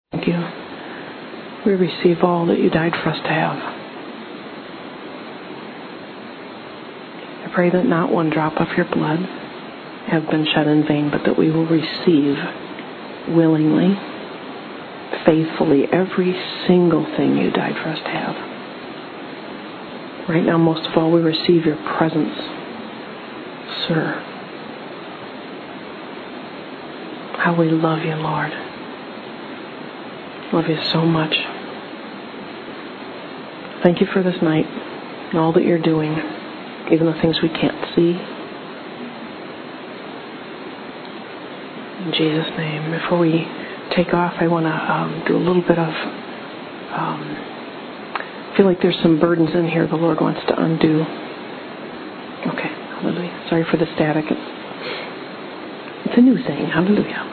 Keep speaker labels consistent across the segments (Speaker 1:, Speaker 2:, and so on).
Speaker 1: Thank you. We receive all that you died for us to have. I pray that not one drop of your blood have been shed in vain, but that we will receive willingly, faithfully, every single thing you died for us to have. Right now, most of all, we receive your presence, sir. How we love you, Lord. Love you so much. Thank you for this night and all that you're doing, even the things we can't see. In Jesus' name. Before we take off, I want to do a little bit of, I feel like there's some burdens in here the Lord wants to undo. Okay, hallelujah. Sorry for the static. It's a new thing, hallelujah.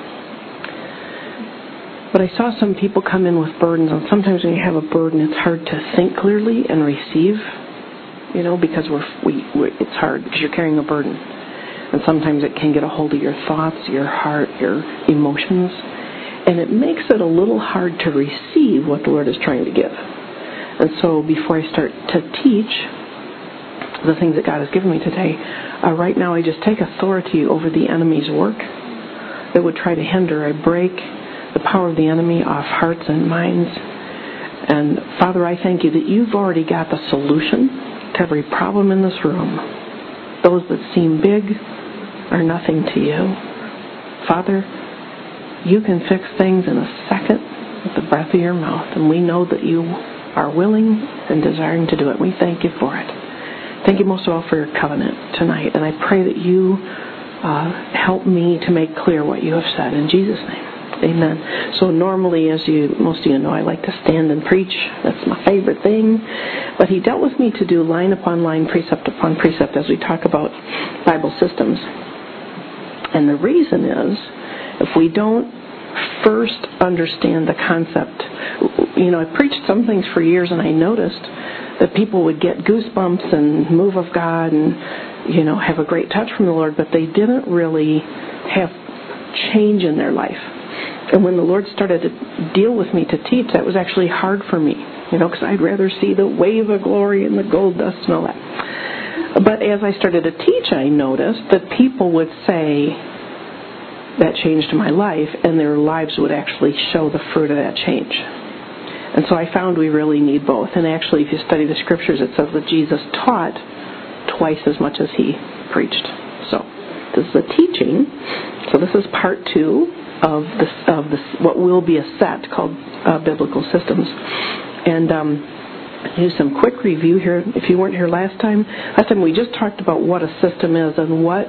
Speaker 1: But I saw some people come in with burdens, and sometimes when you have a burden, it's hard to think clearly and receive, because it's hard because you're carrying a burden. And sometimes it can get a hold of your thoughts, your heart, your emotions, and it makes it a little hard to receive what the Lord is trying to give. And so before I start to teach the things that God has given me today, right now I just take authority over the enemy's work that would try to hinder. I break the power of the enemy off hearts and minds. And Father, I thank you that you've already got the solution to every problem in this room. Those that seem big are nothing to you. Father, you can fix things in a second with the breath of your mouth, and we know that you are willing and desiring to do it. We thank you for it. Thank you most of all for your covenant tonight, and I pray that you help me to make clear what you have said. In Jesus' name. Amen. So normally, as most of you know, I like to stand and preach. That's my favorite thing. But he dealt with me to do line upon line, precept upon precept, as we talk about Bible systems. And the reason is, if we don't first understand the concept, I preached some things for years, and I noticed that people would get goosebumps and move of God and, have a great touch from the Lord, but they didn't really have change in their life. And when the Lord started to deal with me to teach, that was actually hard for me, because I'd rather see the wave of glory and the gold dust and all that. But as I started to teach, I noticed that people would say, that changed my life, and their lives would actually show the fruit of that change. And so I found we really need both. And actually, if you study the scriptures, it says that Jesus taught twice as much as he preached. So this is the teaching. So this is part 2 of this what will be a set called Biblical Systems. And do some quick review here. If you weren't here last time we just talked about what a system is and what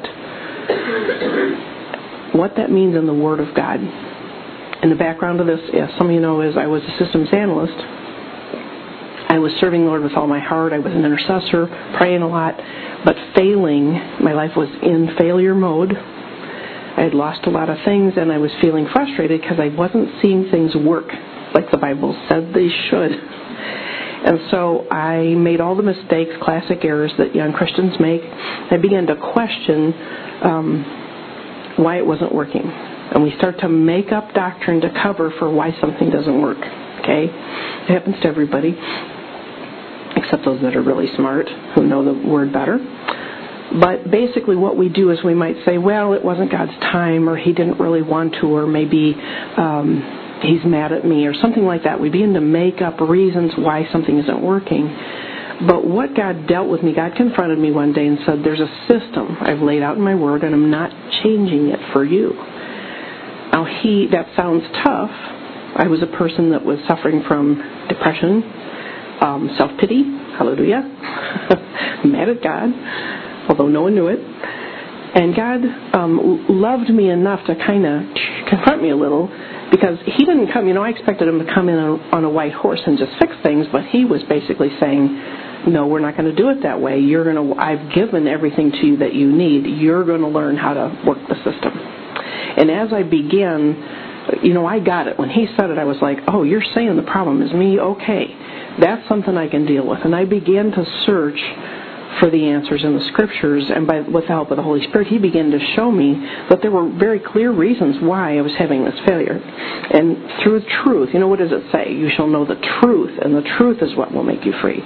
Speaker 1: that means in the Word of God. And the background of this, as some of you know, is I was a systems analyst. I was serving the Lord with all my heart. I was an intercessor, praying a lot, but failing. My life was in failure mode. I had lost a lot of things, and I was feeling frustrated because I wasn't seeing things work like the Bible said they should. And so I made all the mistakes, classic errors that young Christians make. I began to question why it wasn't working. And we start to make up doctrine to cover for why something doesn't work. Okay? It happens to everybody, except those that are really smart, who know the Word better. But basically what we do is we might say, well, it wasn't God's time, or he didn't really want to, or maybe he's mad at me, or something like that. We begin to make up reasons why something isn't working. But what God dealt with me, God confronted me one day and said, there's a system I've laid out in my Word, and I'm not changing it for you. Now, that sounds tough. I was a person that was suffering from depression, self-pity, hallelujah, mad at God, although no one knew it. And God loved me enough to kind of confront me a little, because he didn't come, I expected him to come in on a white horse and just fix things, but he was basically saying, no, we're not going to do it that way. I've given everything to you that you need. You're going to learn how to work the system. And as I began, I got it. When he said it, I was like, oh, you're saying the problem is me? Okay, that's something I can deal with. And I began to search for the answers in the Scriptures, and with the help of the Holy Spirit, he began to show me that there were very clear reasons why I was having this failure. And through truth, what does it say? You shall know the truth, and the truth is what will make you free.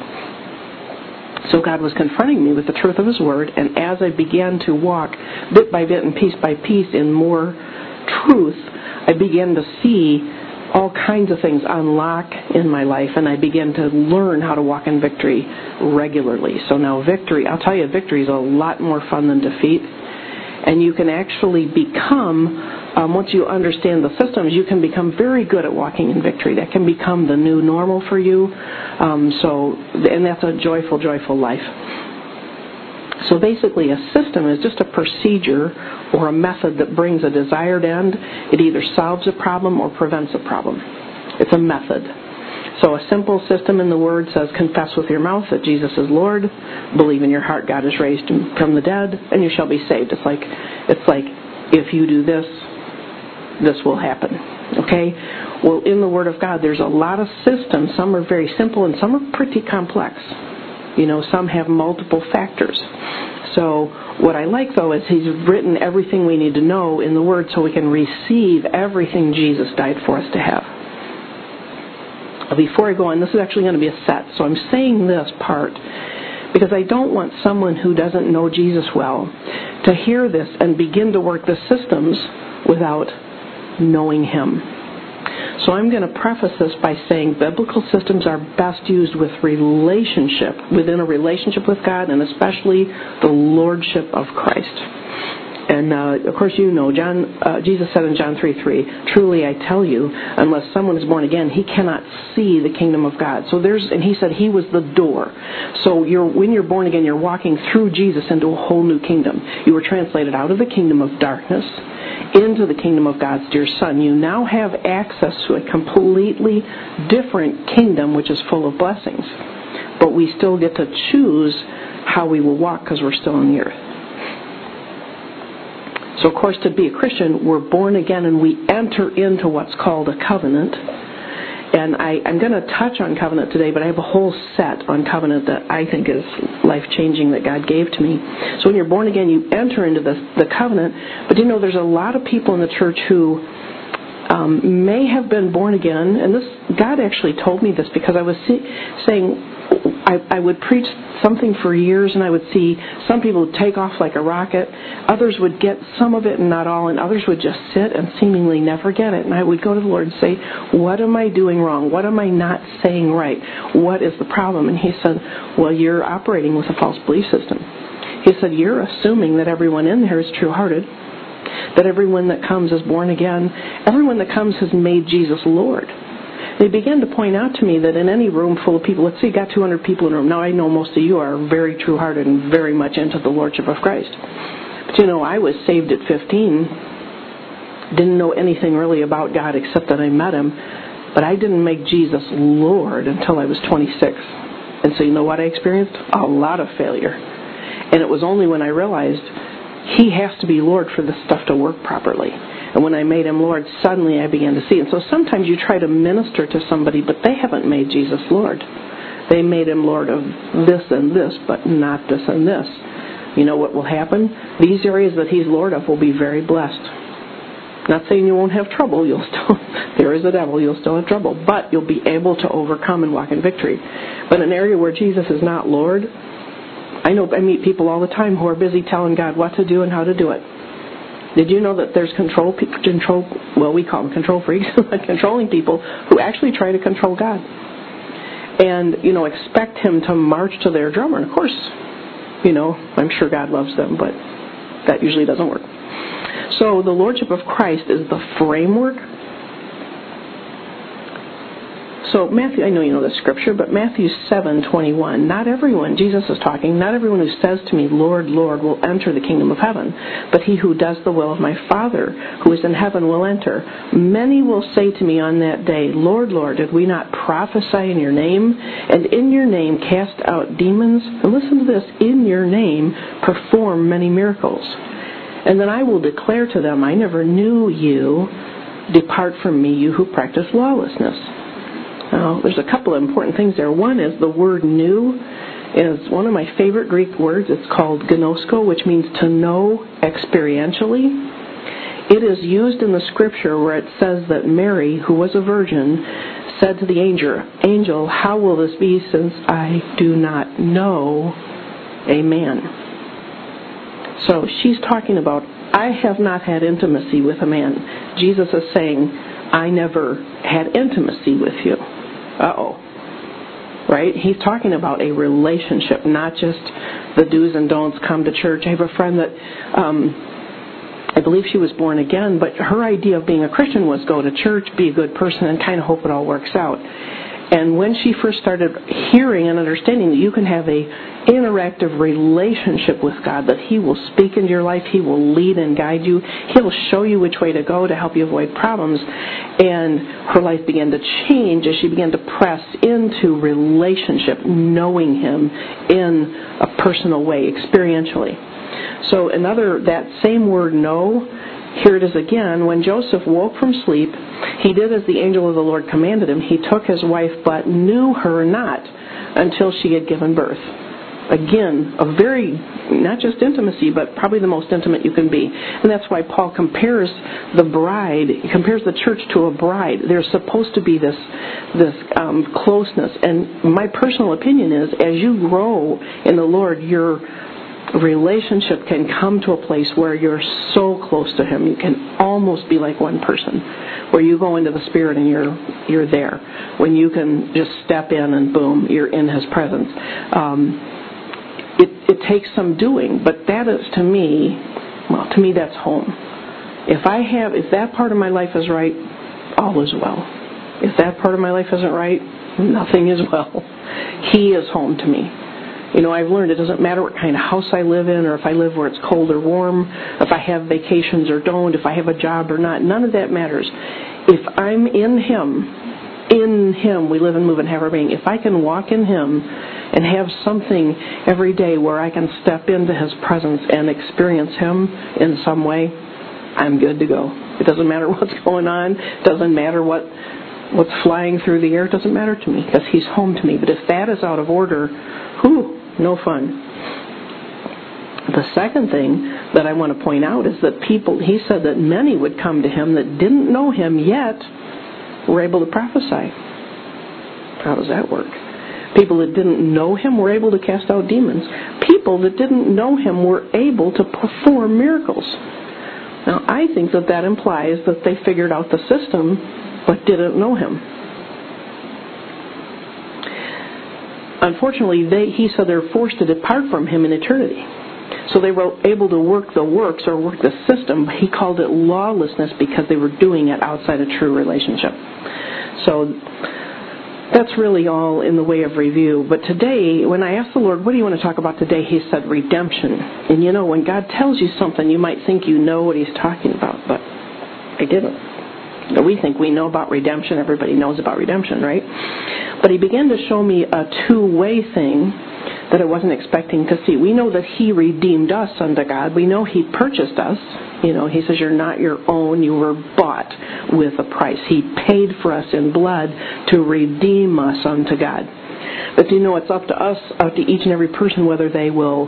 Speaker 1: So God was confronting me with the truth of His Word, and as I began to walk bit by bit and piece by piece in more truth, I began to see all kinds of things unlock in my life, and I began to learn how to walk in victory regularly. So now victory, I'll tell you, victory is a lot more fun than defeat. And you can actually become, once you understand the systems, you can become very good at walking in victory. That can become the new normal for you. And that's a joyful, joyful life. So basically, a system is just a procedure or a method that brings a desired end. It either solves a problem or prevents a problem. It's a method. So a simple system in the Word says, confess with your mouth that Jesus is Lord, believe in your heart God is raised from the dead, and you shall be saved. It's like if you do this, this will happen. Okay? Well, in the Word of God, there's a lot of systems. Some are very simple and some are pretty complex. Some have multiple factors. So what I like, though, is He's written everything we need to know in the Word so we can receive everything Jesus died for us to have. Before I go on, this is actually going to be a set. So I'm saying this part because I don't want someone who doesn't know Jesus well to hear this and begin to work the systems without knowing Him. So I'm going to preface this by saying biblical systems are best used within a relationship with God, and especially the Lordship of Christ. And, of course, Jesus said in John 3:3, truly I tell you, unless someone is born again, he cannot see the kingdom of God. And He said He was the door. So when you're born again, you're walking through Jesus into a whole new kingdom. You were translated out of the kingdom of darkness into the kingdom of God's dear Son. You now have access to a completely different kingdom, which is full of blessings. But we still get to choose how we will walk because we're still on the earth. So, of course, to be a Christian, we're born again and we enter into what's called a covenant. And I'm going to touch on covenant today, but I have a whole set on covenant that I think is life-changing that God gave to me. So when you're born again, you enter into the covenant. But there's a lot of people in the church who may have been born again. And God actually told me this because I was saying I would preach something for years, and I would see some people would take off like a rocket. Others would get some of it and not all, and others would just sit and seemingly never get it. And I would go to the Lord and say, what am I doing wrong? What am I not saying right? What is the problem? And He said, well, you're operating with a false belief system. He said, you're assuming that everyone in there is true-hearted, that everyone that comes is born again, everyone that comes has made Jesus Lord. They began to point out to me that in any room full of people, let's say you got 200 people in a room. Now, I know most of you are very true-hearted and very much into the Lordship of Christ. But, I was saved at 15, didn't know anything really about God except that I met Him, but I didn't make Jesus Lord until I was 26. And so you know what I experienced? A lot of failure. And it was only when I realized He has to be Lord for this stuff to work properly. And when I made Him Lord, suddenly I began to see. And so sometimes you try to minister to somebody, but they haven't made Jesus Lord. They made Him Lord of this and this, but not this and this. You know what will happen? These areas that He's Lord of will be very blessed. Not saying you won't have trouble. There is a devil. You'll still have trouble. But you'll be able to overcome and walk in victory. But an area where Jesus is not Lord, I meet people all the time who are busy telling God what to do and how to do it. Did you know that there's we call them control freaks, controlling people who actually try to control God and, expect Him to march to their drummer. And of course, I'm sure God loves them, but that usually doesn't work. So the Lordship of Christ is the framework. So Matthew, I know you know the scripture, but Matthew 7:21, not everyone, Jesus is talking, not everyone who says to me, Lord, Lord, will enter the kingdom of heaven, but he who does the will of my Father who is in heaven will enter. Many will say to me on that day, Lord, Lord, did we not prophesy in your name, and in your name cast out demons? And listen to this, in your name perform many miracles. And then I will declare to them, I never knew you. Depart from me, you who practice lawlessness. Now, there's a couple of important things there. One is the word new is one of my favorite Greek words. It's called gnosko, which means to know experientially. It is used in the scripture where it says that Mary, who was a virgin, said to the angel, how will this be since I do not know a man? So she's talking about, I have not had intimacy with a man. Jesus is saying, I never had intimacy with you. Right? He's talking about a relationship, not just the do's and don'ts, come to church. I have a friend that, I believe she was born again, but her idea of being a Christian was go to church, be a good person, and kind of hope it all works out. And when she first started hearing and understanding that you can have a interactive relationship with God, that He will speak into your life, He will lead and guide you, He'll show you which way to go to help you avoid problems, and her life began to change as she began to press into relationship, knowing Him in a personal way, experientially. So that same word know, here it is again. When Joseph woke from sleep, he did as the angel of the Lord commanded him. He took his wife, but knew her not until she had given birth. Again, a very, not just intimacy, but probably the most intimate you can be. And that's why Paul compares the church to a bride. There's supposed to be this closeness. And my personal opinion is, as you grow in the Lord, your relationship can come to a place where you're so close to Him, you can almost be like one person, where you go into the Spirit and you're there, when you can just step in and boom, you're in His presence. It takes some doing, but that is to me that's home. If that part of my life is right, all is well. If that part of my life isn't right, nothing is well. He is home to me. I've learned it doesn't matter what kind of house I live in, or if I live where it's cold or warm, if I have vacations or don't, if I have a job or not. None of that matters. If I'm in Him, we live and move and have our being. If I can walk in Him and have something every day where I can step into His presence and experience Him in some way, I'm good to go. It doesn't matter what's going on. It doesn't matter what's flying through the air. It doesn't matter to me, because He's home to me. But if that is out of order, no fun. The second thing that I want to point out is that he said that many would come to Him that didn't know Him yet were able to prophesy. How does that work? People that didn't know Him were able to cast out demons. People that didn't know Him were able to perform miracles. Now, I think that implies that they figured out the system but didn't know Him. Unfortunately, he said they're forced to depart from Him in eternity. So they were able to work the works or work the system, but he called it lawlessness because they were doing it outside a true relationship. So that's really all in the way of review. But today, when I asked the Lord, what do you want to talk about today? He said redemption. And when God tells you something, you might think you know what He's talking about, but I didn't. We think we know about redemption. Everybody knows about redemption, right? But He began to show me a two-way thing that I wasn't expecting to see. We know that He redeemed us unto God. We know He purchased us. He says you're not your own. You were bought with a price. He paid for us in blood to redeem us unto God. But it's up to us, up to each and every person, whether they will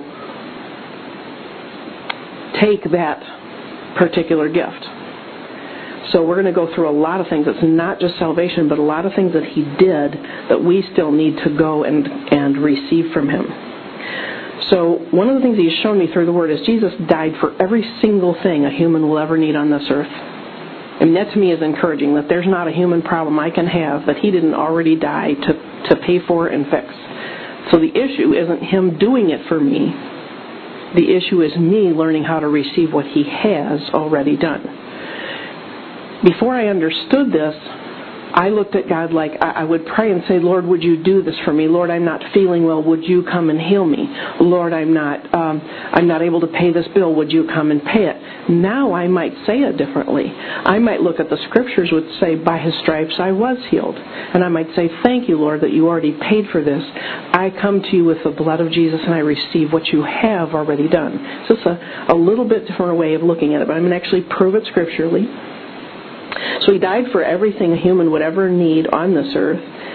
Speaker 1: take that particular gift. So we're going to go through a lot of things. It's not just salvation, but a lot of things that He did that we still need to go and receive from Him. So one of the things He's shown me through the Word is Jesus died for every single thing a human will ever need on this earth. And that to me is encouraging, that there's not a human problem I can have that He didn't already die to pay for and fix. So the issue isn't Him doing it for me. The issue is me learning how to receive what He has already done. Before I understood this, I looked at God like I would pray and say, Lord, would you do this for me? Lord, I'm not feeling well. Would you come and heal me? Lord, I'm not able to pay this bill. Would you come and pay it? Now I might say it differently. I might look at the scriptures which say, by His stripes I was healed. And I might say, thank you, Lord, that you already paid for this. I come to you with the blood of Jesus and I receive what you have already done. So it's a little bit different way of looking at it, but I'm going to actually prove it scripturally. So He died for everything a human would ever need on this earth.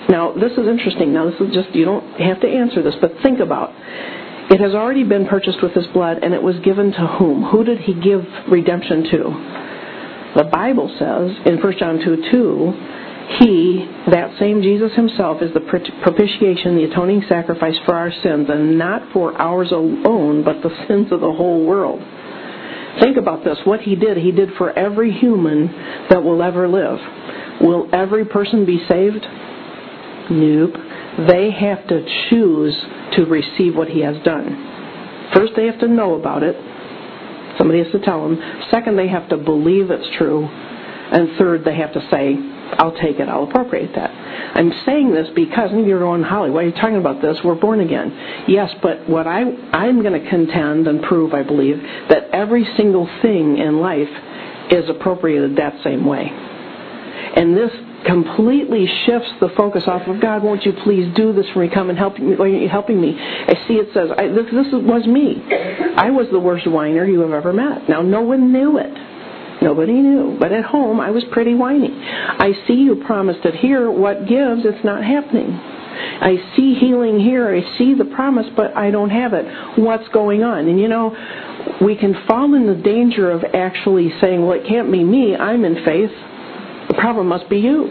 Speaker 1: Now, this is interesting. Now, this is just, you don't have to answer this, but think about it. Has already been purchased with His blood, and it was given to whom? Who did He give redemption to? The Bible says in 1 John 2:2, He, that same Jesus Himself, is the propitiation, the atoning sacrifice for our sins, and not for ours alone, but the sins of the whole world. Think about this. What He did for every human that will ever live. Will every person be saved? Nope. They have to choose to receive what He has done. First, they have to know about it. Somebody has to tell them. Second, they have to believe it's true. And third, they have to say, I'll take it, I'll appropriate that. I'm saying this because, and you're going, Holly, why are you talking about this? We're born again. Yes, but what I'm going to contend and prove, I believe, that every single thing in life is appropriated that same way. And this completely shifts the focus off of, God, won't you please do this for me? Come and help me. Why aren't you helping me? I see it says, this was me. I was the worst whiner you have ever met. Now, no one knew it. Nobody knew. But at home, I was pretty whiny. I see you promised it here. What gives? It's not happening. I see healing here. I see the promise, but I don't have it. What's going on? And you know, we can fall in the danger of actually saying, well, it can't be me. I'm in faith. The problem must be you.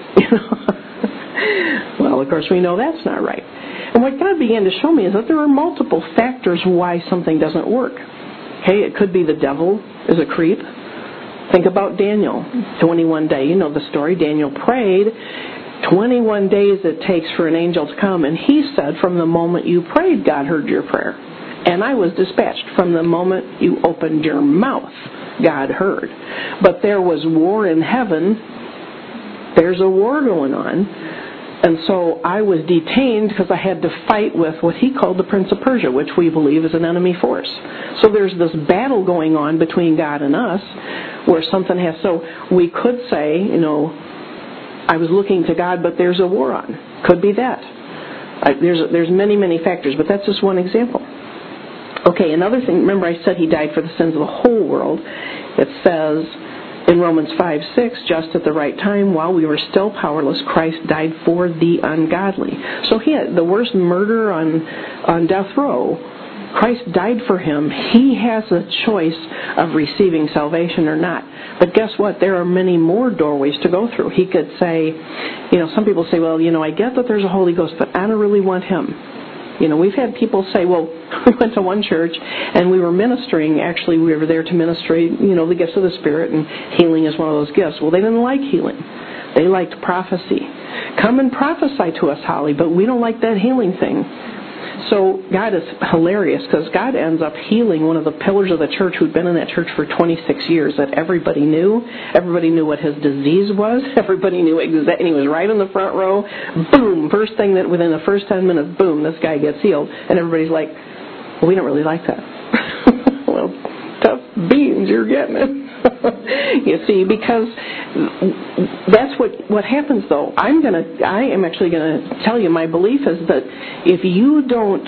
Speaker 1: Well, of course, we know that's not right. And what God began to show me is that there are multiple factors why something doesn't work. Okay, it could be the devil is a creep. Think about Daniel, 21 days. You know the story. Daniel prayed. 21 days it takes for an angel to come. And he said, from the moment you prayed, God heard your prayer. And I was dispatched. From the moment you opened your mouth, God heard. But there was war in heaven. There's a war going on. And so I was detained because I had to fight with what he called the Prince of Persia, which we believe is an enemy force. So there's this battle going on between God and us where something has... So we could say, you know, I was looking to God, but there's a war on. Could be that. There's many, many factors, but that's just one example. Okay, another thing, remember I said He died for the sins of the whole world. It says in Romans 5:6, just at the right time, while we were still powerless, Christ died for the ungodly. So He had the worst murderer on death row. Christ died for him. He has a choice of receiving salvation or not. But guess what? There are many more doorways to go through. He could say, you know, some people say, well, you know, I get that there's a Holy Ghost, but I don't really want Him. You know, we've had people say, well, we went to one church and we were ministering. Actually, we were there to ministry, you know, the gifts of the Spirit, and healing is one of those gifts. Well, they didn't like healing. They liked prophecy. Come and prophesy to us, Holly, but we don't like that healing thing. So God is hilarious because God ends up healing one of the pillars of the church who'd been in that church for 26 years that everybody knew. Everybody knew what his disease was. Everybody knew exactly. And he was right in the front row. Boom. First thing that within the first 10 minutes, boom, this guy gets healed. And everybody's like, well, we don't really like that. Well, tough beans, you're getting it. You see, because that's what happens though. I am actually gonna tell you, my belief is that if you don't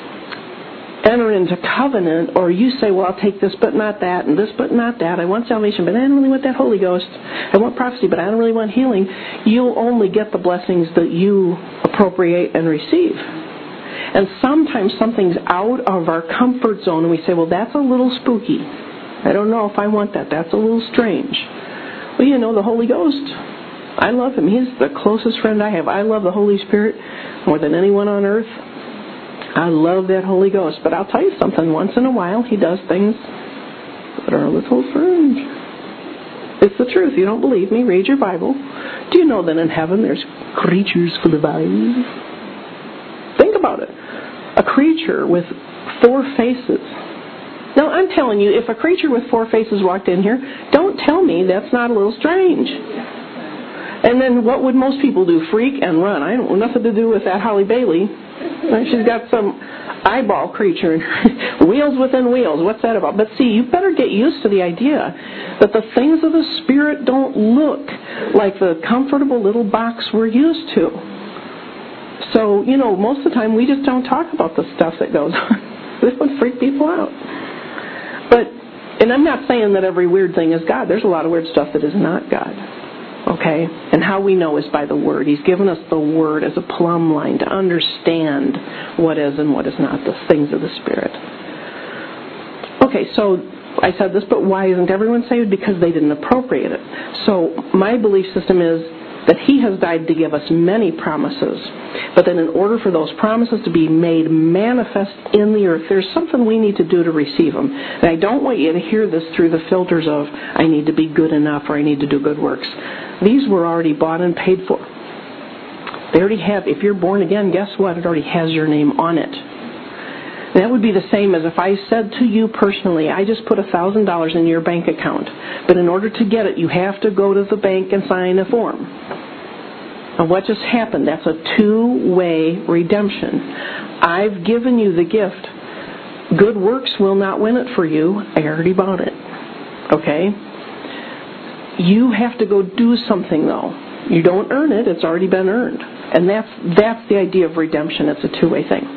Speaker 1: enter into covenant, or you say, well, I'll take this but not that, and this but not that, I want salvation but I don't really want that Holy Ghost, I want prophecy but I don't really want healing, you'll only get the blessings that you appropriate and receive. And sometimes something's out of our comfort zone and we say, well, that's a little spooky. I don't know if I want that. That's a little strange. Well, you know, the Holy Ghost, I love Him. He's the closest friend I have. I love the Holy Spirit more than anyone on earth. I love that Holy Ghost. But I'll tell you something. Once in a while, He does things that are a little strange. It's the truth. You don't believe me? Read your Bible. Do you know that in heaven there's creatures full of eyes? Think about it. A creature with 4 faces. Now, I'm telling you, if a creature with 4 faces walked in here, don't tell me that's not a little strange. And then what would most people do? Freak and run. I don't want nothing to do with that Holly Bailey. She's got some eyeball creature. Wheels within wheels. What's that about? But see, you better get used to the idea that the things of the Spirit don't look like the comfortable little box we're used to. So, you know, most of the time we just don't talk about the stuff that goes on. This would freak people out. But, and I'm not saying that every weird thing is God. There's a lot of weird stuff that is not God. okay? And how we know is by the Word. He's given us the Word as a plumb line to understand what is and what is not, the things of the Spirit. Okay, so I said this, but why isn't everyone saved? Because they didn't appropriate it. So my belief system is that He has died to give us many promises, but then in order for those promises to be made manifest in the earth, there's something we need to do to receive them. And I don't want you to hear this through the filters of, I need to be good enough or I need to do good works. These were already bought and paid for. They already have, if you're born again, guess what? It already has your name on it. That would be the same as if I said to you personally, I just put $1,000 in your bank account, but in order to get it, you have to go to the bank and sign a form. And what just happened? That's a two-way redemption. I've given you the gift. Good works will not win it for you. I already bought it. Okay? You have to go do something, though. You don't earn it. It's already been earned. And that's the idea of redemption. It's a two-way thing.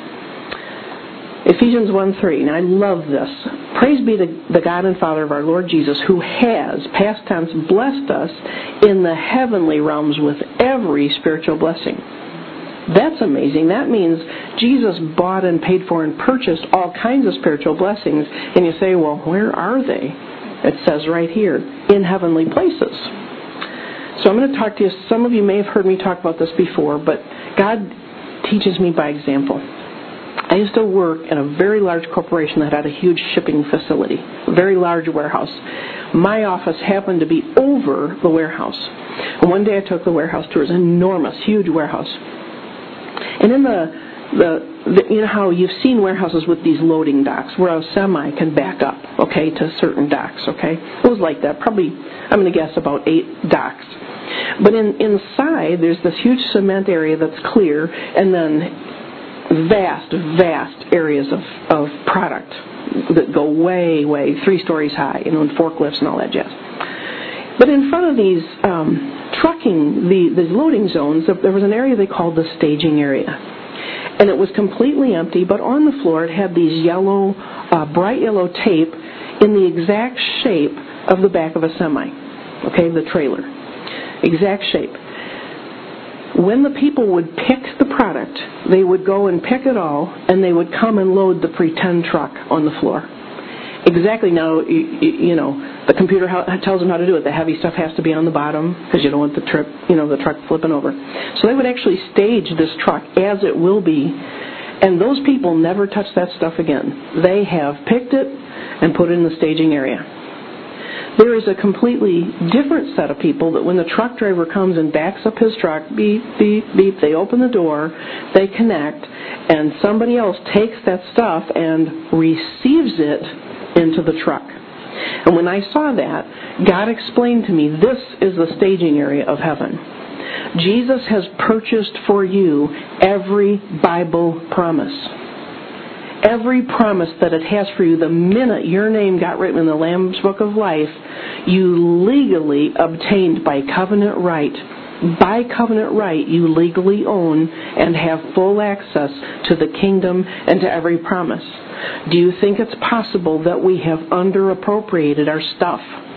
Speaker 1: Ephesians 1:3, and I love this. Praise be to the God and Father of our Lord Jesus, who has, past tense, blessed us in the heavenly realms with every spiritual blessing. That's amazing. That means Jesus bought and paid for and purchased all kinds of spiritual blessings. And you say, well, where are they? It says right here, in heavenly places. So I'm going to talk to you. Some of you may have heard me talk about this before, but God teaches me by example. I used to work in a very large corporation that had a huge shipping facility, a very large warehouse. My office happened to be over the warehouse. And one day I took the warehouse tour. It was an enormous, huge warehouse. And in the you know how you've seen warehouses with these loading docks where a semi can back up, okay, to certain docks, okay? It was like that, probably, I'm going to guess, about 8 docks. But inside, there's this huge cement area that's clear, and then vast areas of product that go way 3 stories high, and forklifts and all that jazz. But in front of these these loading zones, there was an area they called the staging area. And it was completely empty, but on the floor it had these yellow, bright yellow tape in the exact shape of the back of a semi, okay, the trailer. Exact shape. When the people would pick the product, they would go and pick it all, and they would come and load the pretend truck on the floor. Exactly. Now, you know, the computer tells them how to do it. The heavy stuff has to be on the bottom because you don't want the truck flipping over. So they would actually stage this truck as it will be, and those people never touch that stuff again. They have picked it and put it in the staging area. There is a completely different set of people that when the truck driver comes and backs up his truck, beep, beep, beep, they open the door, they connect, and somebody else takes that stuff and receives it into the truck. And when I saw that, God explained to me, this is the staging area of heaven. Jesus has purchased for you every Bible promise. Every promise that it has for you, the minute your name got written in the Lamb's Book of Life, you legally obtained by covenant right. By covenant right, you legally own and have full access to the kingdom and to every promise. Do you think it's possible that we have underappropriated our stuff?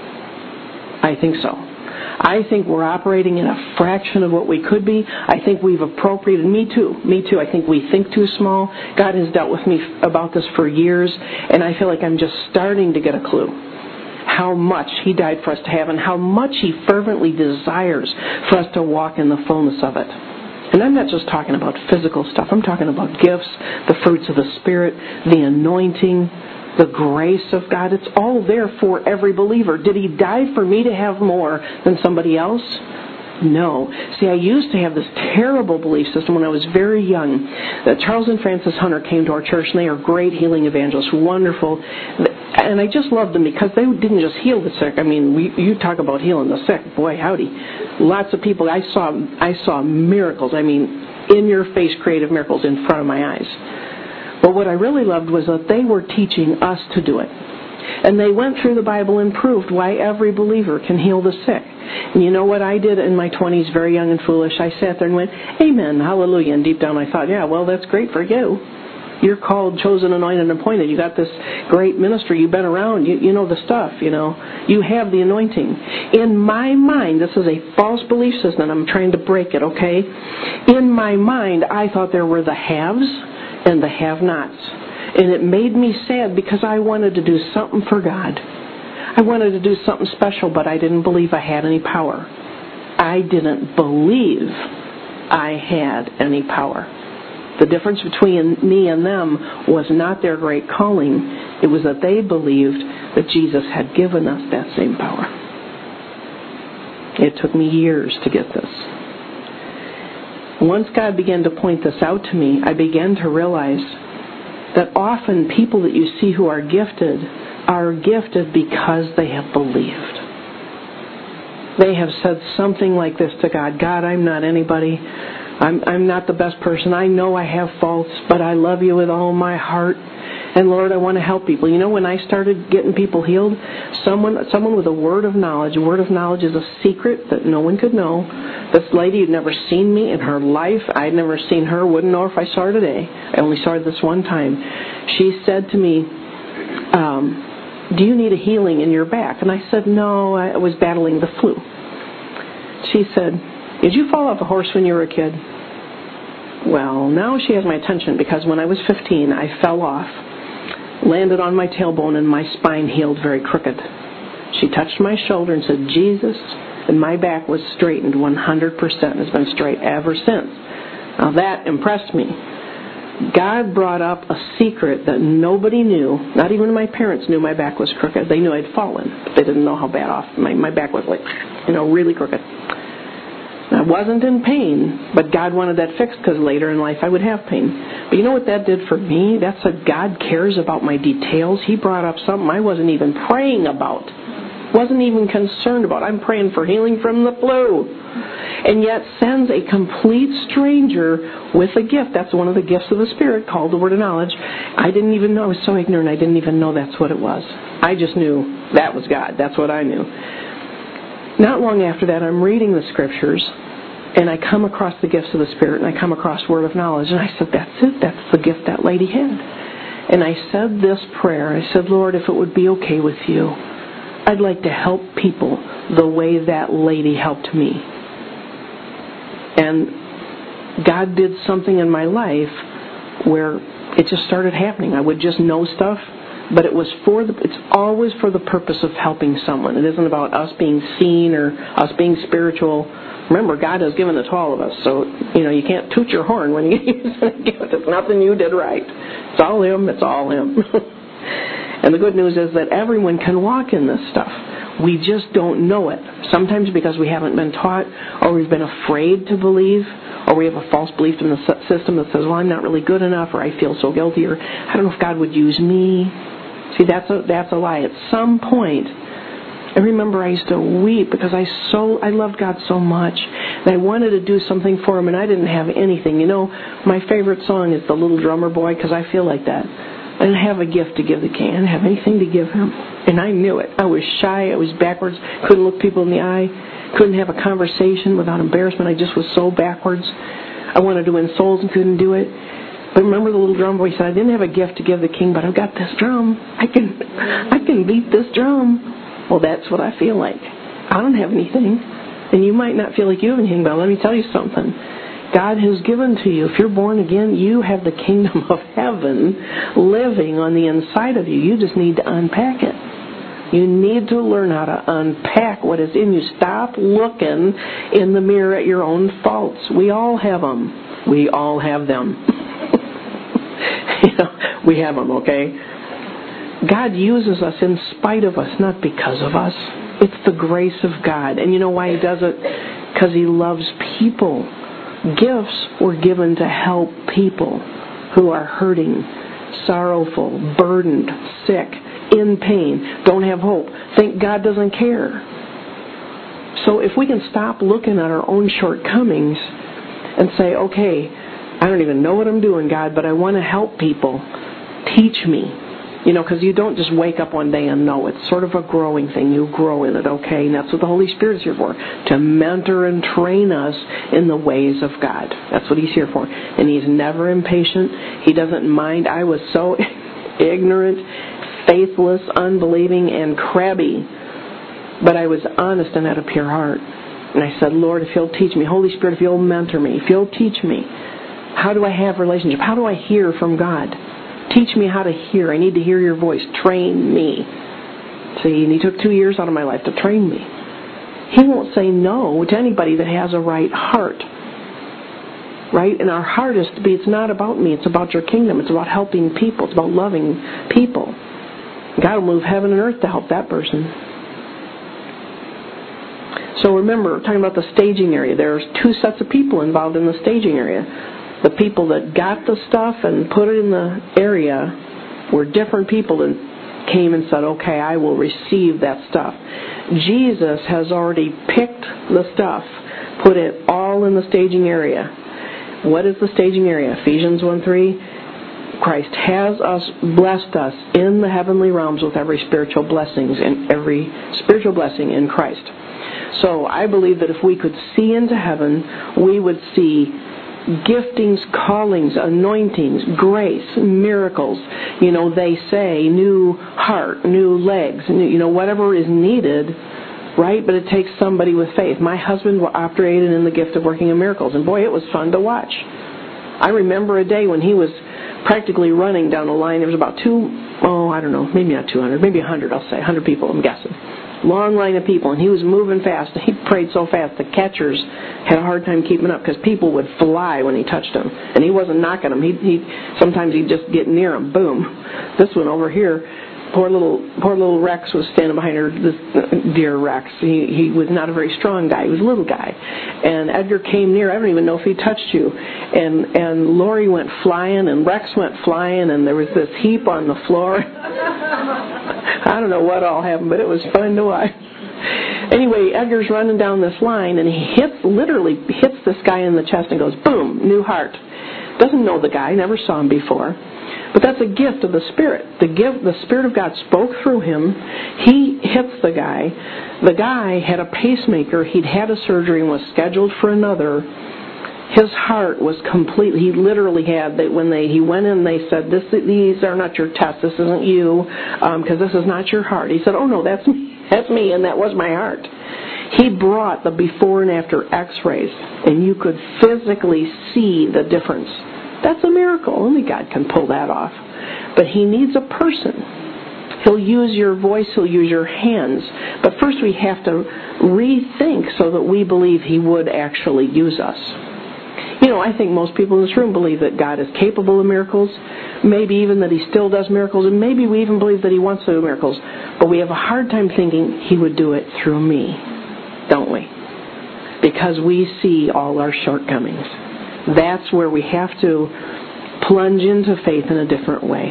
Speaker 1: I think so. I think we're operating in a fraction of what we could be. I think we've appropriated, me too. I think we think too small. God has dealt with me about this for years, and I feel like I'm just starting to get a clue how much He died for us to have and how much He fervently desires for us to walk in the fullness of it. And I'm not just talking about physical stuff. I'm talking about gifts, the fruits of the Spirit, the anointing, the grace of God. It's all there for every believer. Did He die for me to have more than somebody else? No. See, I used to have this terrible belief system when I was very young that Charles and Frances Hunter came to our church, and they are great healing evangelists, wonderful. And I just loved them because they didn't just heal the sick. I mean, you talk about healing the sick. Boy, howdy. Lots of people, I saw miracles. I mean, in-your-face creative miracles in front of my eyes. But what I really loved was that they were teaching us to do it. And they went through the Bible and proved why every believer can heal the sick. And you know what I did in my 20s, very young and foolish? I sat there and went, amen, hallelujah. And deep down I thought, yeah, well, that's great for you. You're called, chosen, anointed, and appointed. You got this great ministry. You've been around. You know the stuff, You have the anointing. In my mind, this is a false belief system. I'm trying to break it, okay? In my mind, I thought there were the haves and the have-nots. And it made me sad because I wanted to do something for God. I wanted to do something special, but I didn't believe I had any power. I didn't believe I had any power. The difference between me and them was not their great calling. It was that they believed that Jesus had given us that same power. It took me years to get this. Once God began to point this out to me, I began to realize that often people that you see who are gifted because they have believed. They have said something like this to God: God, I'm not anybody. I'm not the best person. I know I have faults, but I love you with all my heart. And Lord, I want to help people. When I started getting people healed, someone with a word of knowledge. A word of knowledge is a secret that no one could know. This lady had never seen me in her life. I'd never seen her. Wouldn't know if I saw her today. I only saw her this one time. She said to me, do you need a healing in your back? And I said, no, I was battling the flu. She said, did you fall off a horse when you were a kid? Well, now she has my attention because when I was 15, I fell off, landed on my tailbone, and my spine healed very crooked. She touched my shoulder and said, Jesus, and my back was straightened 100%. Has been straight ever since. Now that impressed me. God brought up a secret that nobody knew. Not even my parents knew my back was crooked. They knew I'd fallen, but they didn't know how bad off. My back was really crooked. I wasn't in pain, but God wanted that fixed because later in life I would have pain. But you know what that did for me? That's what God cares about, my details. He brought up something I wasn't even praying about, wasn't even concerned about. I'm praying for healing from the flu, and yet sends a complete stranger with a gift. That's one of the gifts of the Spirit called the word of knowledge. I didn't even know. I was so ignorant. I didn't even know that's what it was. I just knew that was God. That's what I knew. Not long after that, I'm reading the Scriptures, and I come across the gifts of the Spirit, and I come across word of knowledge, and I said, that's it. That's the gift that lady had. And I said this prayer. I said, Lord, if it would be okay with you, I'd like to help people the way that lady helped me. And God did something in my life where it just started happening. I would just know stuff. But it's always for the purpose of helping someone. It isn't about us being seen or us being spiritual. Remember, God has given it to all of us. So, you can't toot your horn when you use a gift. It's nothing you did right. It's all Him. It's all Him. And the good news is that everyone can walk in this stuff. We just don't know it. Sometimes because we haven't been taught, or we've been afraid to believe, or we have a false belief in the system that says, well, I'm not really good enough, or I feel so guilty, or I don't know if God would use me. See, that's a lie. At some point, I remember I used to weep because I loved God so much, and I wanted to do something for Him, and I didn't have anything. My favorite song is The Little Drummer Boy, because I feel like that. I didn't have a gift to give the King. I didn't have anything to give Him, and I knew it. I was shy. I was backwards. Couldn't look people in the eye. Couldn't have a conversation without embarrassment. I just was so backwards. I wanted to win souls and couldn't do it. But remember the little drum boy said, I didn't have a gift to give the King, but I've got this drum. I can beat this drum. Well, that's what I feel like. I don't have anything. And you might not feel like you have anything, but let me tell you something. God has given to you. If you're born again, you have the kingdom of heaven living on the inside of you. You just need to unpack it. You need to learn how to unpack what is in you. Stop looking in the mirror at your own faults. We all have them. We all have them. We have them, okay? God uses us in spite of us, not because of us. It's the grace of God. And you know why He does it? Because He loves people. Gifts were given to help people who are hurting, sorrowful, burdened, sick, in pain, don't have hope, think God doesn't care. So if we can stop looking at our own shortcomings and say, okay, I don't even know what I'm doing, God, but I want to help people. Teach me. Because you don't just wake up one day and know. It's sort of a growing thing. You grow in it, okay? And that's what the Holy Spirit's here for, to mentor and train us in the ways of God. That's what He's here for. And He's never impatient. He doesn't mind. I was so ignorant, faithless, unbelieving, and crabby. But I was honest and had a pure heart. And I said, Lord, if You'll teach me, Holy Spirit, if You'll mentor me, if You'll teach me, how do I have a relationship? How do I hear from God? Teach me how to hear. I need to hear Your voice. Train me. See, and He took 2 years out of my life to train me. He won't say no to anybody that has a right heart. Right? And our heart is to be, it's not about me. It's about Your kingdom. It's about helping people. It's about loving people. God will move heaven and earth to help that person. So remember, we're talking about the staging area. There's 2 sets of people involved in the staging area. The people that got the stuff and put it in the area were different people that came and said, okay, I will receive that stuff. Jesus has already picked the stuff, put it all in the staging area. What is the staging area? Ephesians 1:3. Christ has blessed us in the heavenly realms with every spiritual blessing in Christ. So I believe that if we could see into heaven, we would see giftings, callings, anointings, grace, miracles. They say new heart, new legs, whatever is needed, right? But it takes somebody with faith. My husband operated in the gift of working in miracles, and boy, it was fun to watch. I remember a day when he was practically running down the line. There was about maybe not 200, maybe 100, I'll say, 100 people, I'm guessing. Long line of people, and he was moving fast. He prayed so fast the catchers had a hard time keeping up because people would fly when he touched them, and he wasn't knocking them. Sometimes he'd just get near them. Boom! This one over here, poor little Rex was standing behind her. This dear Rex, he was not a very strong guy. He was a little guy, and Edgar came near. I don't even know if he touched you. And Lori went flying, and Rex went flying, and there was this heap on the floor. I don't know what all happened, but it was fun to watch. Anyway, Edgar's running down this line, and he literally hits this guy in the chest and goes, boom, new heart. Doesn't know the guy, never saw him before. But that's a gift of the Spirit. The Spirit of God spoke through him. He hits the guy. The guy had a pacemaker. He'd had a surgery and was scheduled for another. His heart was completely, he literally had, when he went in, they said, these are not your tests, this isn't you, because this is not your heart. He said, oh no, that's me, and that was my heart. He brought the before and after x-rays, and you could physically see the difference. That's a miracle. Only God can pull that off. But He needs a person. He'll use your voice, He'll use your hands. But first we have to rethink so that we believe He would actually use us. I think most people in this room believe that God is capable of miracles, maybe even that He still does miracles, and maybe we even believe that He wants to do miracles. But we have a hard time thinking He would do it through me, don't we? Because we see all our shortcomings. That's where we have to plunge into faith in a different way.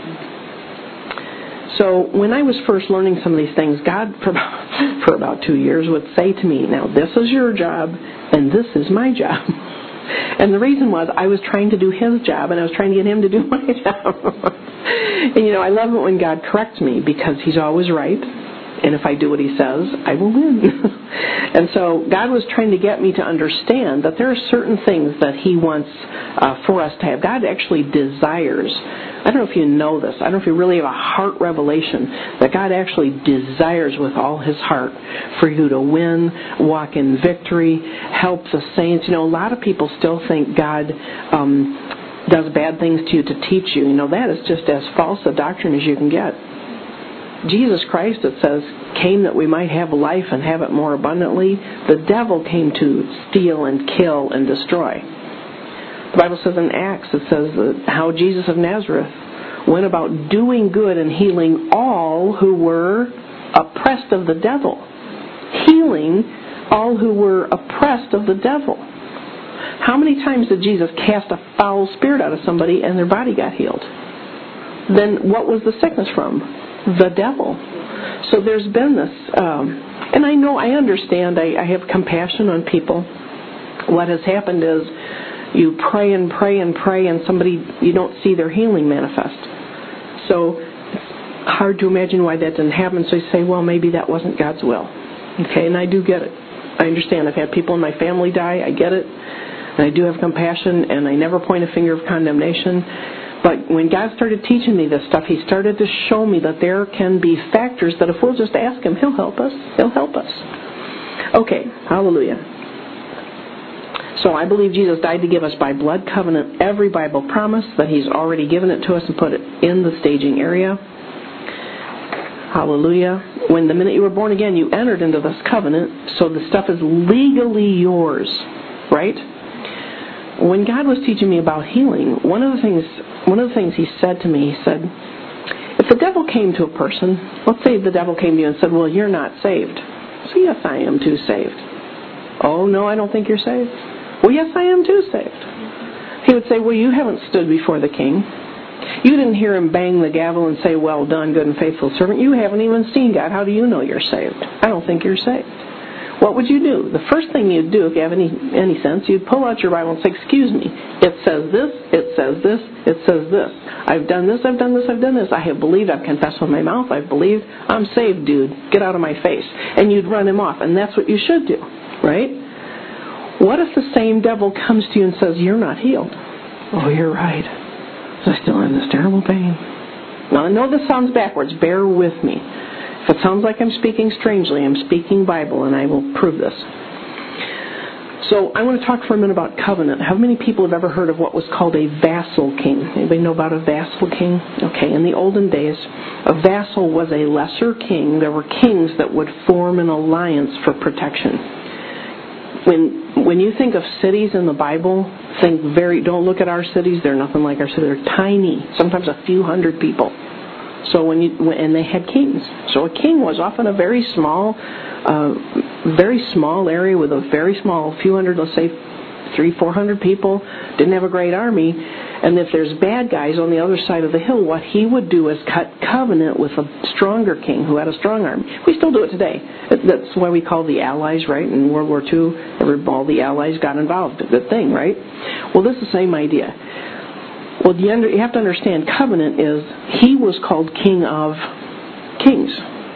Speaker 1: So when I was first learning some of these things, God, for about 2 years, would say to me, now this is your job, and this is my job. And the reason was I was trying to do His job, and I was trying to get Him to do my job. And I love it when God corrects me, because He's always right. And if I do what He says, I will win. And so God was trying to get me to understand that there are certain things that He wants for us to have. God actually desires. I don't know if you know this. I don't know if you really have a heart revelation that God actually desires with all His heart for you to win, walk in victory, help the saints. A lot of people still think God does bad things to you to teach you. That is just as false a doctrine as you can get. Jesus Christ, it says, came that we might have life and have it more abundantly. The devil came to steal and kill and destroy. The Bible says in Acts, it says how Jesus of Nazareth went about doing good and healing all who were oppressed of the devil. Healing all who were oppressed of the devil. How many times did Jesus cast a foul spirit out of somebody and their body got healed? Then what was the sickness from? The devil. So there's been this, and I understand, I have compassion on people. What has happened is you pray and pray and pray, and you don't see their healing manifest. So hard to imagine why that didn't happen, so you say, well, maybe that wasn't God's will. Okay, and I do get it. I understand. I've had people in my family die. I get it. And I do have compassion, and I never point a finger of condemnation. But when God started teaching me this stuff, He started to show me that there can be factors that if we'll just ask Him, He'll help us. He'll help us. Okay, hallelujah. So I believe Jesus died to give us by blood covenant every Bible promise, that He's already given it to us and put it in the staging area. Hallelujah. When the minute you were born again, you entered into this covenant, so the stuff is legally yours, right? When God was teaching me about healing, one of the things He said to me, He said, if the devil came to a person, let's say the devil came to you and said, well, you're not saved. So yes, I am too saved. Oh, no, I don't think you're saved. Well, yes, I am too saved. He would say, well, you haven't stood before the King. You didn't hear Him bang the gavel and say, well done, good and faithful servant. You haven't even seen God. How do you know you're saved? I don't think you're saved. What would you do? The first thing you'd do, if you have any sense, you'd pull out your Bible and say, excuse me, it says this, it says this, it says this. I've done this, I've done this, I've done this. I have believed, I've confessed with my mouth, I've believed. I'm saved, dude. Get out of my face. And you'd run him off. And that's what you should do, right? What if the same devil comes to you and says, you're not healed? Oh, you're right. I still have this terrible pain. Now, I know this sounds backwards. Bear with me. If it sounds like I'm speaking strangely, I'm speaking Bible, and I will prove this. So I want to talk for a minute about covenant. How many people have ever heard of what was called a vassal king? Anybody know about a vassal king? Okay, in the olden days, a vassal was a lesser king. There were kings that would form an alliance for protection. When you think of cities in the Bible, don't look at our cities. They're nothing like our cities. They're tiny, sometimes a few hundred people. So and they had kings. So a king was often a very small area with a very small, few hundred, let's say 300-400 people. Didn't have a great army. And if there's bad guys on the other side of the hill, what he would do is cut covenant with a stronger king who had a strong army. We still do it today. That's why we call the Allies, right? In World War II, all the Allies got involved. A good thing, right? Well, this is the same idea. Well, you have to understand, covenant is, he was called King of Kings.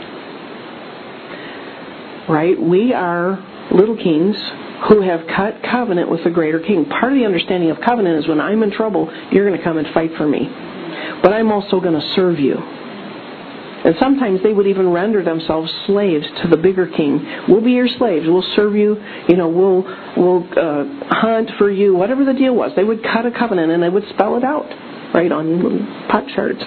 Speaker 1: Right? We are little kings who have cut covenant with the greater king. Part of the understanding of covenant is when I'm in trouble, you're going to come and fight for me. But I'm also going to serve you. And sometimes they would even render themselves slaves to the bigger king. We'll be your slaves. We'll serve you. We'll hunt for you. Whatever the deal was, they would cut a covenant and they would spell it out, right, on pot shards.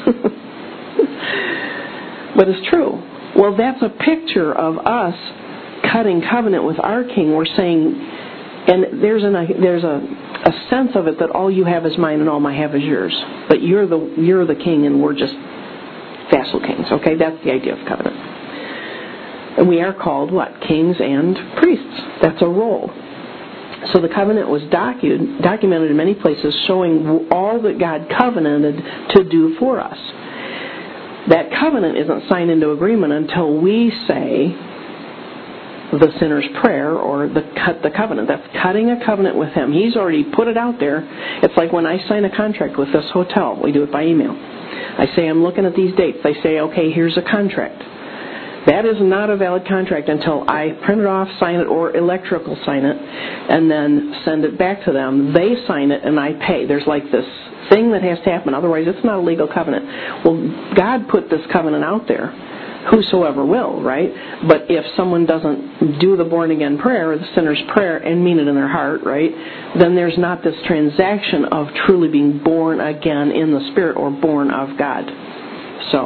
Speaker 1: But it's true. Well, that's a picture of us cutting covenant with our king. We're saying, and there's a sense of it that all you have is mine and all I have is yours. But you're the king and we're just vassal kings. Okay, that's the idea of covenant. And we are called what? Kings and priests. That's a role. So the covenant was documented in many places, showing all that God covenanted to do for us. That covenant isn't signed into agreement until we say the sinner's prayer or the covenant. That's cutting a covenant with Him. He's already put it out there. It's like when I sign a contract with this hotel. We do it by email. I say, I'm looking at these dates. They say, okay, here's a contract. That is not a valid contract until I print it off, sign it, or electrical sign it, and then send it back to them. They sign it, and I pay. There's like this thing that has to happen. Otherwise, it's not a legal covenant. Well, God put this covenant out there. Whosoever will, right? But if someone doesn't do the born-again prayer, or the sinner's prayer, and mean it in their heart, right, then there's not this transaction of truly being born again in the Spirit or born of God. So,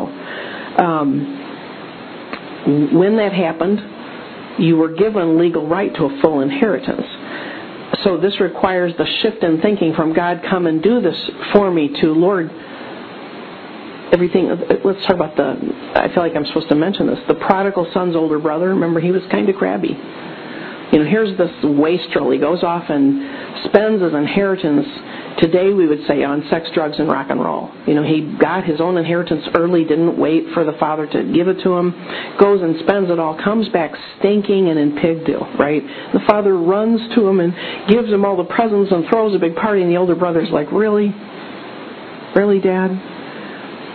Speaker 1: when that happened, you were given legal right to a full inheritance. So this requires the shift in thinking from God, come and do this for me, to Lord, everything. Let's talk about I feel like I'm supposed to mention this, the prodigal son's older brother. Remember, he was kind of crabby. Here's this wastrel. He goes off and spends his inheritance, today we would say, on sex, drugs, and rock and roll. He got his own inheritance early, didn't wait for the father to give it to him, goes and spends it all, comes back stinking and in pig do, right? The father runs to him and gives him all the presents and throws a big party, and the older brother's like, really? Really, Dad?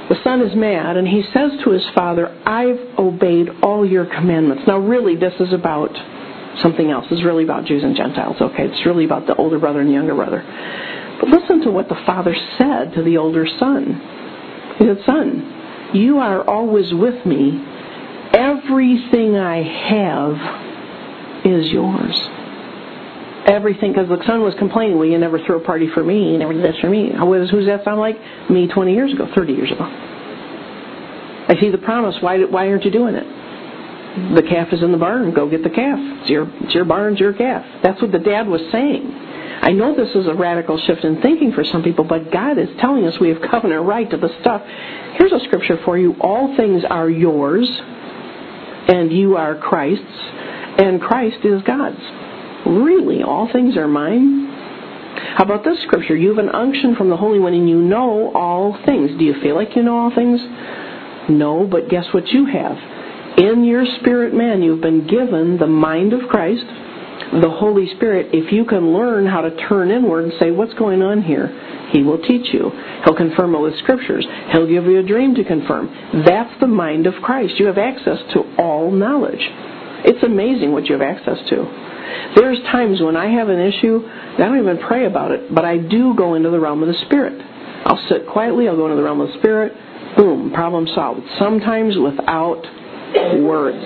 Speaker 1: The son is mad, and he says to his father, I've obeyed all your commandments. Now, really, this is about something else. It's really about Jews and Gentiles, okay? It's really about the older brother and the younger brother. But listen to what the father said to the older son. He said, son, you are always with me. Everything I have is yours. Everything, because the son was complaining, well, you never threw a party for me, you never did this for me. Who's that sound like? Me 20 years ago, 30 years ago. I see the promise, why aren't you doing it? The calf is in the barn, go get the calf. It's your barn, it's your calf. That's what the dad was saying. I know this is a radical shift in thinking for some people, but God is telling us we have covenant right to the stuff. Here's a scripture for you. All things are yours, and you are Christ's, and Christ is God's. Really, all things are mine? How about this scripture? You have an unction from the Holy One and you know all things. Do you feel like you know all things? No, but guess what you have? In your spirit man, you've been given the mind of Christ, the Holy Spirit. If you can learn how to turn inward and say, what's going on here? He will teach you. He'll confirm it with scriptures. He'll give you a dream to confirm. That's the mind of Christ. You have access to all knowledge. It's amazing what you have access to. There's times when I have an issue, I don't even pray about it, but I do go into the realm of the Spirit. I'll sit quietly, I'll go into the realm of the Spirit, boom, problem solved. Sometimes without words.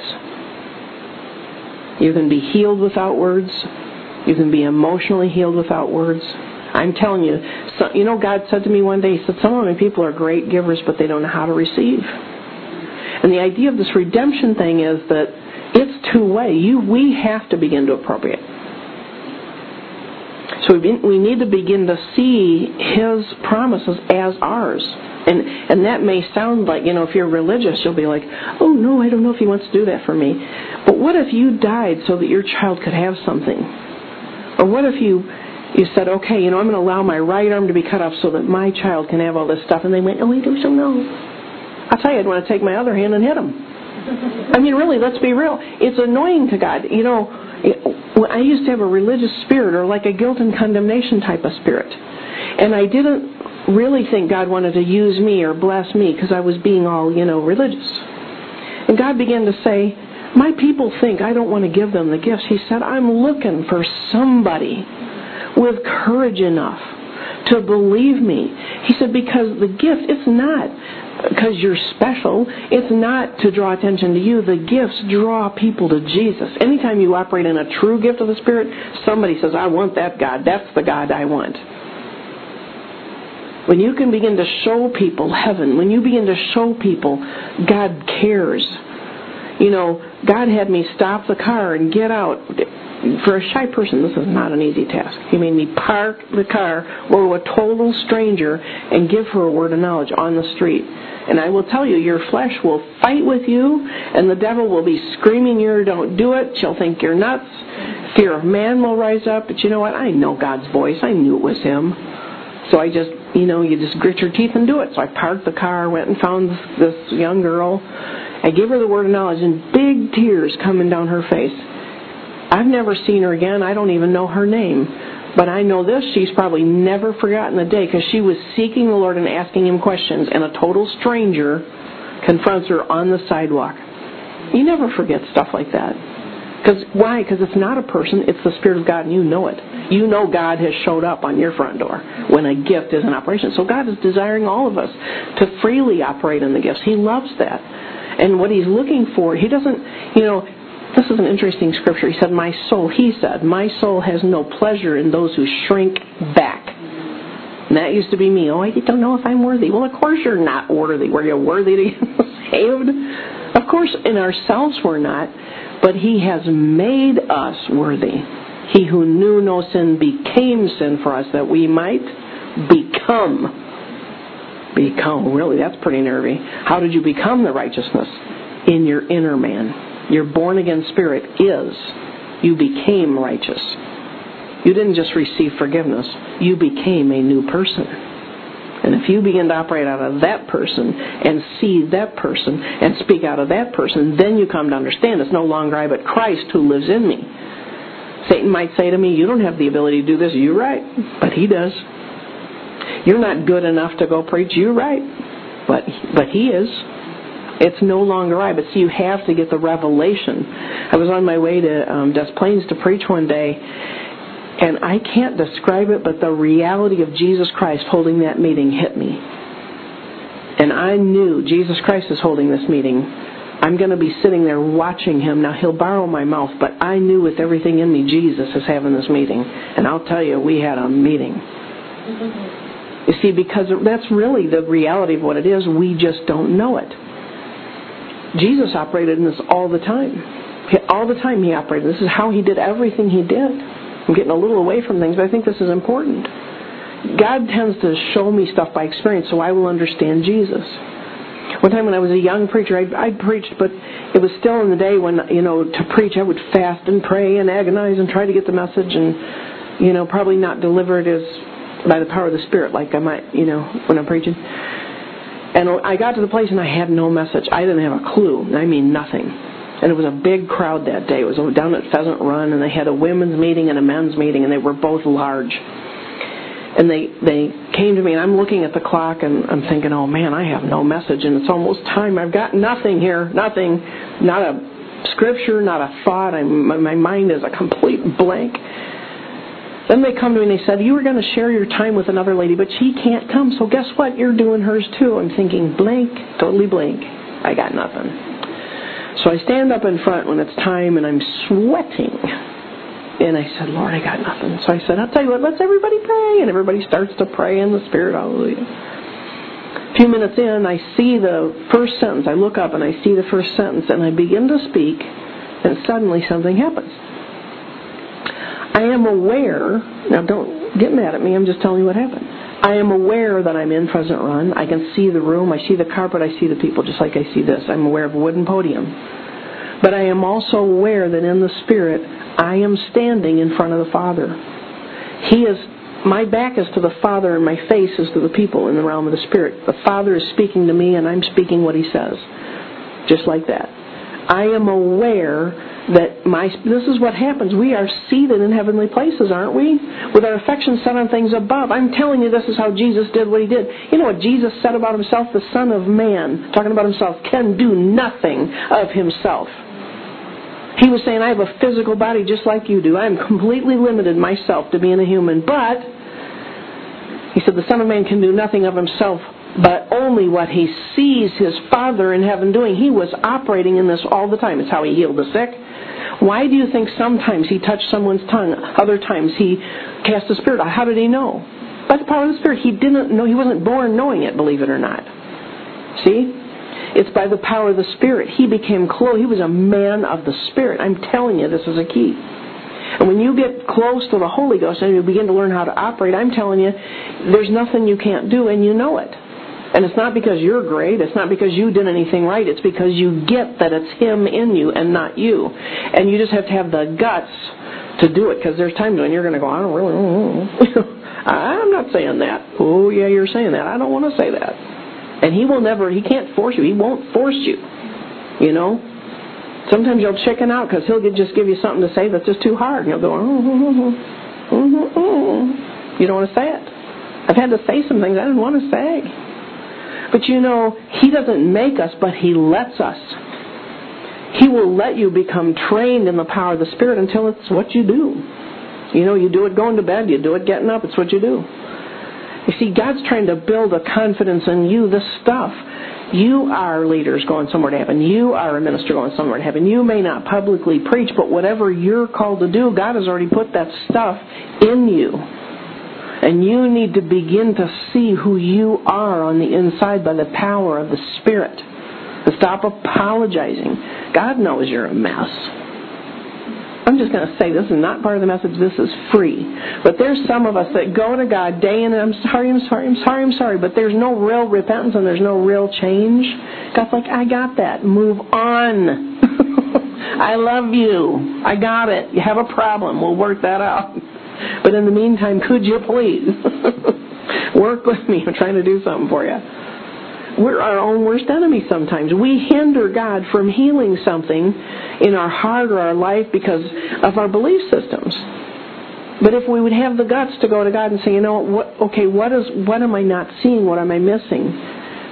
Speaker 1: You can be healed without words. You can be emotionally healed without words. I'm telling you, God said to me one day, he said, some of my people are great givers, but they don't know how to receive. And the idea of this redemption thing is that it's two-way. We have to begin to appropriate. So we need to begin to see His promises as ours. And that may sound like, if you're religious, you'll be like, oh, no, I don't know if He wants to do that for me. But what if you died so that your child could have something? Or what if you said, okay, I'm going to allow my right arm to be cut off so that my child can have all this stuff. And they went, oh, I don't know. I'll tell you, I'd want to take my other hand and hit him. I mean, really, let's be real. It's annoying to God. I used to have a religious spirit or like a guilt and condemnation type of spirit. And I didn't really think God wanted to use me or bless me because I was being all, religious. And God began to say, my people think I don't want to give them the gifts. He said, I'm looking for somebody with courage enough to believe me. He said, because the gift, it's not because you're special. It's not to draw attention to you. The gifts draw people to Jesus. Anytime you operate in a true gift of the Spirit, somebody says, I want that God. That's the God I want. When you can begin to show people heaven, when you begin to show people God cares. God had me stop the car and get out. For a shy person, this is not an easy task. He made me park the car, go to a total stranger, and give her a word of knowledge on the street. And I will tell you, your flesh will fight with you, and the devil will be screaming, don't do it. She'll think you're nuts. Fear of man will rise up. But you know what? I know God's voice. I knew it was Him. So I just, you just grit your teeth and do it. So I parked the car, went and found this young girl. I gave her the word of knowledge, and big tears coming down her face. I've never seen her again. I don't even know her name. But I know this, she's probably never forgotten the day because she was seeking the Lord and asking Him questions, and a total stranger confronts her on the sidewalk. You never forget stuff like that. Why? Because it's not a person, it's the Spirit of God, and you know it. You know God has showed up on your front door when a gift is in operation. So God is desiring all of us to freely operate in the gifts. He loves that. And what He's looking for, He doesn't, this is an interesting scripture. He said, my soul has no pleasure in those who shrink back. And that used to be me. Oh, I don't know if I'm worthy. Well, of course you're not worthy. Were you worthy to get saved? Of course, in ourselves we're not. But He has made us worthy. He who knew no sin became sin for us that we might become. Really, that's pretty nervy. How did you become the righteousness? In your inner man. Your born-again spirit you became righteous. You didn't just receive forgiveness. You became a new person. And if you begin to operate out of that person and see that person and speak out of that person, then you come to understand it's no longer I but Christ who lives in me. Satan might say to me, you don't have the ability to do this. You're right. But he does. You're not good enough to go preach. You're right. but He is. It's no longer I. But see, you have to get the revelation. I was on my way to Des Plaines to preach one day, and I can't describe it, but the reality of Jesus Christ holding that meeting hit me. And I knew Jesus Christ is holding this meeting. I'm going to be sitting there watching Him. Now, He'll borrow my mouth, but I knew with everything in me Jesus is having this meeting. And I'll tell you, we had a meeting. You see, because that's really the reality of what it is. We just don't know it. Jesus operated in this all the time. All the time He operated. This is how He did everything He did. I'm getting a little away from things, but I think this is important. God tends to show me stuff by experience so I will understand Jesus. One time when I was a young preacher, I preached, but it was still in the day when, to preach I would fast and pray and agonize and try to get the message and, probably not deliver it as by the power of the Spirit like I might, when I'm preaching. And I got to the place and I had no message. I didn't have a clue. I mean nothing. And it was a big crowd that day. It was down at Pheasant Run, and they had a women's meeting and a men's meeting, and they were both large. And they came to me, and I'm looking at the clock, and I'm thinking, oh man, I have no message, and it's almost time. I've got nothing here, nothing, not a scripture, not a thought. My mind is a complete blank. Then they come to me and they said, you were going to share your time with another lady, but she can't come, so guess what? You're doing hers too. I'm thinking, blank, totally blank. I got nothing. So I stand up in front when it's time, and I'm sweating. And I said, Lord, I got nothing. So I said, I'll tell you what, let's everybody pray. And everybody starts to pray in the Spirit. Hallelujah. A few minutes in, I see the first sentence. I look up and I see the first sentence, and I begin to speak, and suddenly something happens. I am aware, now don't get mad at me, I'm just telling you what happened. I am aware that I'm in Pheasant Run. I can see the room, I see the carpet, I see the people, just like I see this. I'm aware of a wooden podium. But I am also aware that in the Spirit, I am standing in front of the Father. My back is to the Father and my face is to the people in the realm of the Spirit. The Father is speaking to me and I'm speaking what He says. Just like that. I am aware that this is what happens. We are seated in heavenly places, aren't we? With our affections set on things above. I'm telling you, this is how Jesus did what He did. You know what Jesus said about Himself? The Son of Man, talking about Himself, can do nothing of Himself. He was saying, I have a physical body just like you do. I am completely limited myself to being a human. But, He said, the Son of Man can do nothing of Himself, but only what He sees His Father in heaven doing. He was operating in this all the time. It's how He healed the sick. Why do you think sometimes He touched someone's tongue, other times He cast a spirit out? How did He know? By the power of the Spirit. He didn't know. He wasn't born knowing it, believe it or not. See? It's by the power of the Spirit. He became clothed. He was a man of the Spirit. I'm telling you, this is a key. And when you get close to the Holy Ghost and you begin to learn how to operate, I'm telling you, there's nothing you can't do, and you know it. And it's not because you're great. It's not because you did anything right. It's because you get that it's Him in you and not you. And you just have to have the guts to do it, because there's times when you're going to go, I don't really know. I'm not saying that. Oh, yeah, you're saying that. I don't want to say that. And He can't force you. He won't force you. You know? Sometimes you'll chicken out because He'll just give you something to say that's just too hard. And you'll go, You don't want to say it. I've had to say some things I didn't want to say. But you know, He doesn't make us, but He lets us. He will let you become trained in the power of the Spirit until it's what you do. You know, you do it going to bed, you do it getting up, it's what you do. You see, God's trying to build a confidence in you, this stuff. You are leaders going somewhere to heaven. You are a minister going somewhere to heaven. You may not publicly preach, but whatever you're called to do, God has already put that stuff in you. And you need to begin to see who you are on the inside by the power of the Spirit. And stop apologizing. God knows you're a mess. I'm just going to say this is not part of the message. This is free. But there's some of us that go to God day in and I'm sorry. But there's no real repentance and there's no real change. God's like, I got that. Move on. I love you. I got it. You have a problem. We'll work that out. But in the meantime, could you please work with me? I'm trying to do something for you. We're our own worst enemy sometimes. We hinder God from healing something in our heart or our life because of our belief systems. But if we would have the guts to go to God and say, you know, what am I not seeing? What am I missing?